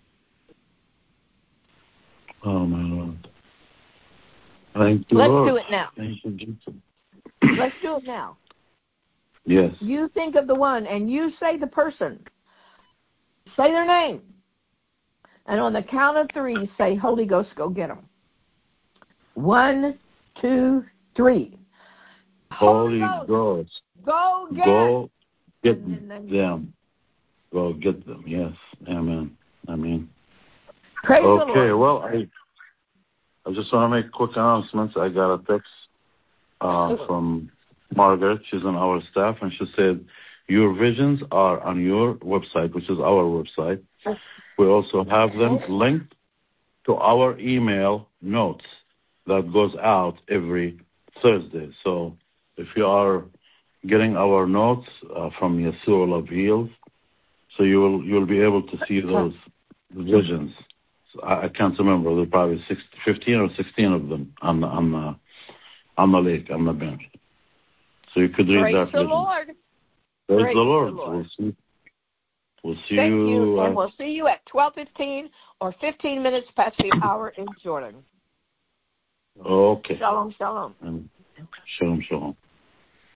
Oh, my Lord. Thank you,
Let's
Lord.
do it now.
Thank you, Jesus.
Let's do it now.
Yes.
You think of the one, and you say the person. Say their name. And on the count of three, say, Holy Ghost, go get them. One, two, three.
Holy,
Holy
Ghost,
Ghost, go get
go get
and then,
them. Go get them. Yes. Amen. Amen.
Praise
okay,
the Lord.
well, I I just want to make quick announcements. I got a text uh, from Margaret. She's on our staff, and she said, your visions are on your website, which is our website. We also have them linked to our email notes that goes out every Thursday. So if you are getting our notes uh, from Yeshua of Heals, so you will you'll be able to see those visions. So I, I can't remember. There are probably six, fifteen or sixteen of them on the on the on the lake on the bench. So you could read
Praise
that.
the
vision.
Lord.
Praise,
Praise
the Lord.
the Lord.
We'll see. We'll see
Thank
you.
you,
uh,
and we'll see you at twelve fifteen or fifteen minutes past the hour in Jordan.
Okay.
Shalom, shalom.
And shalom, shalom.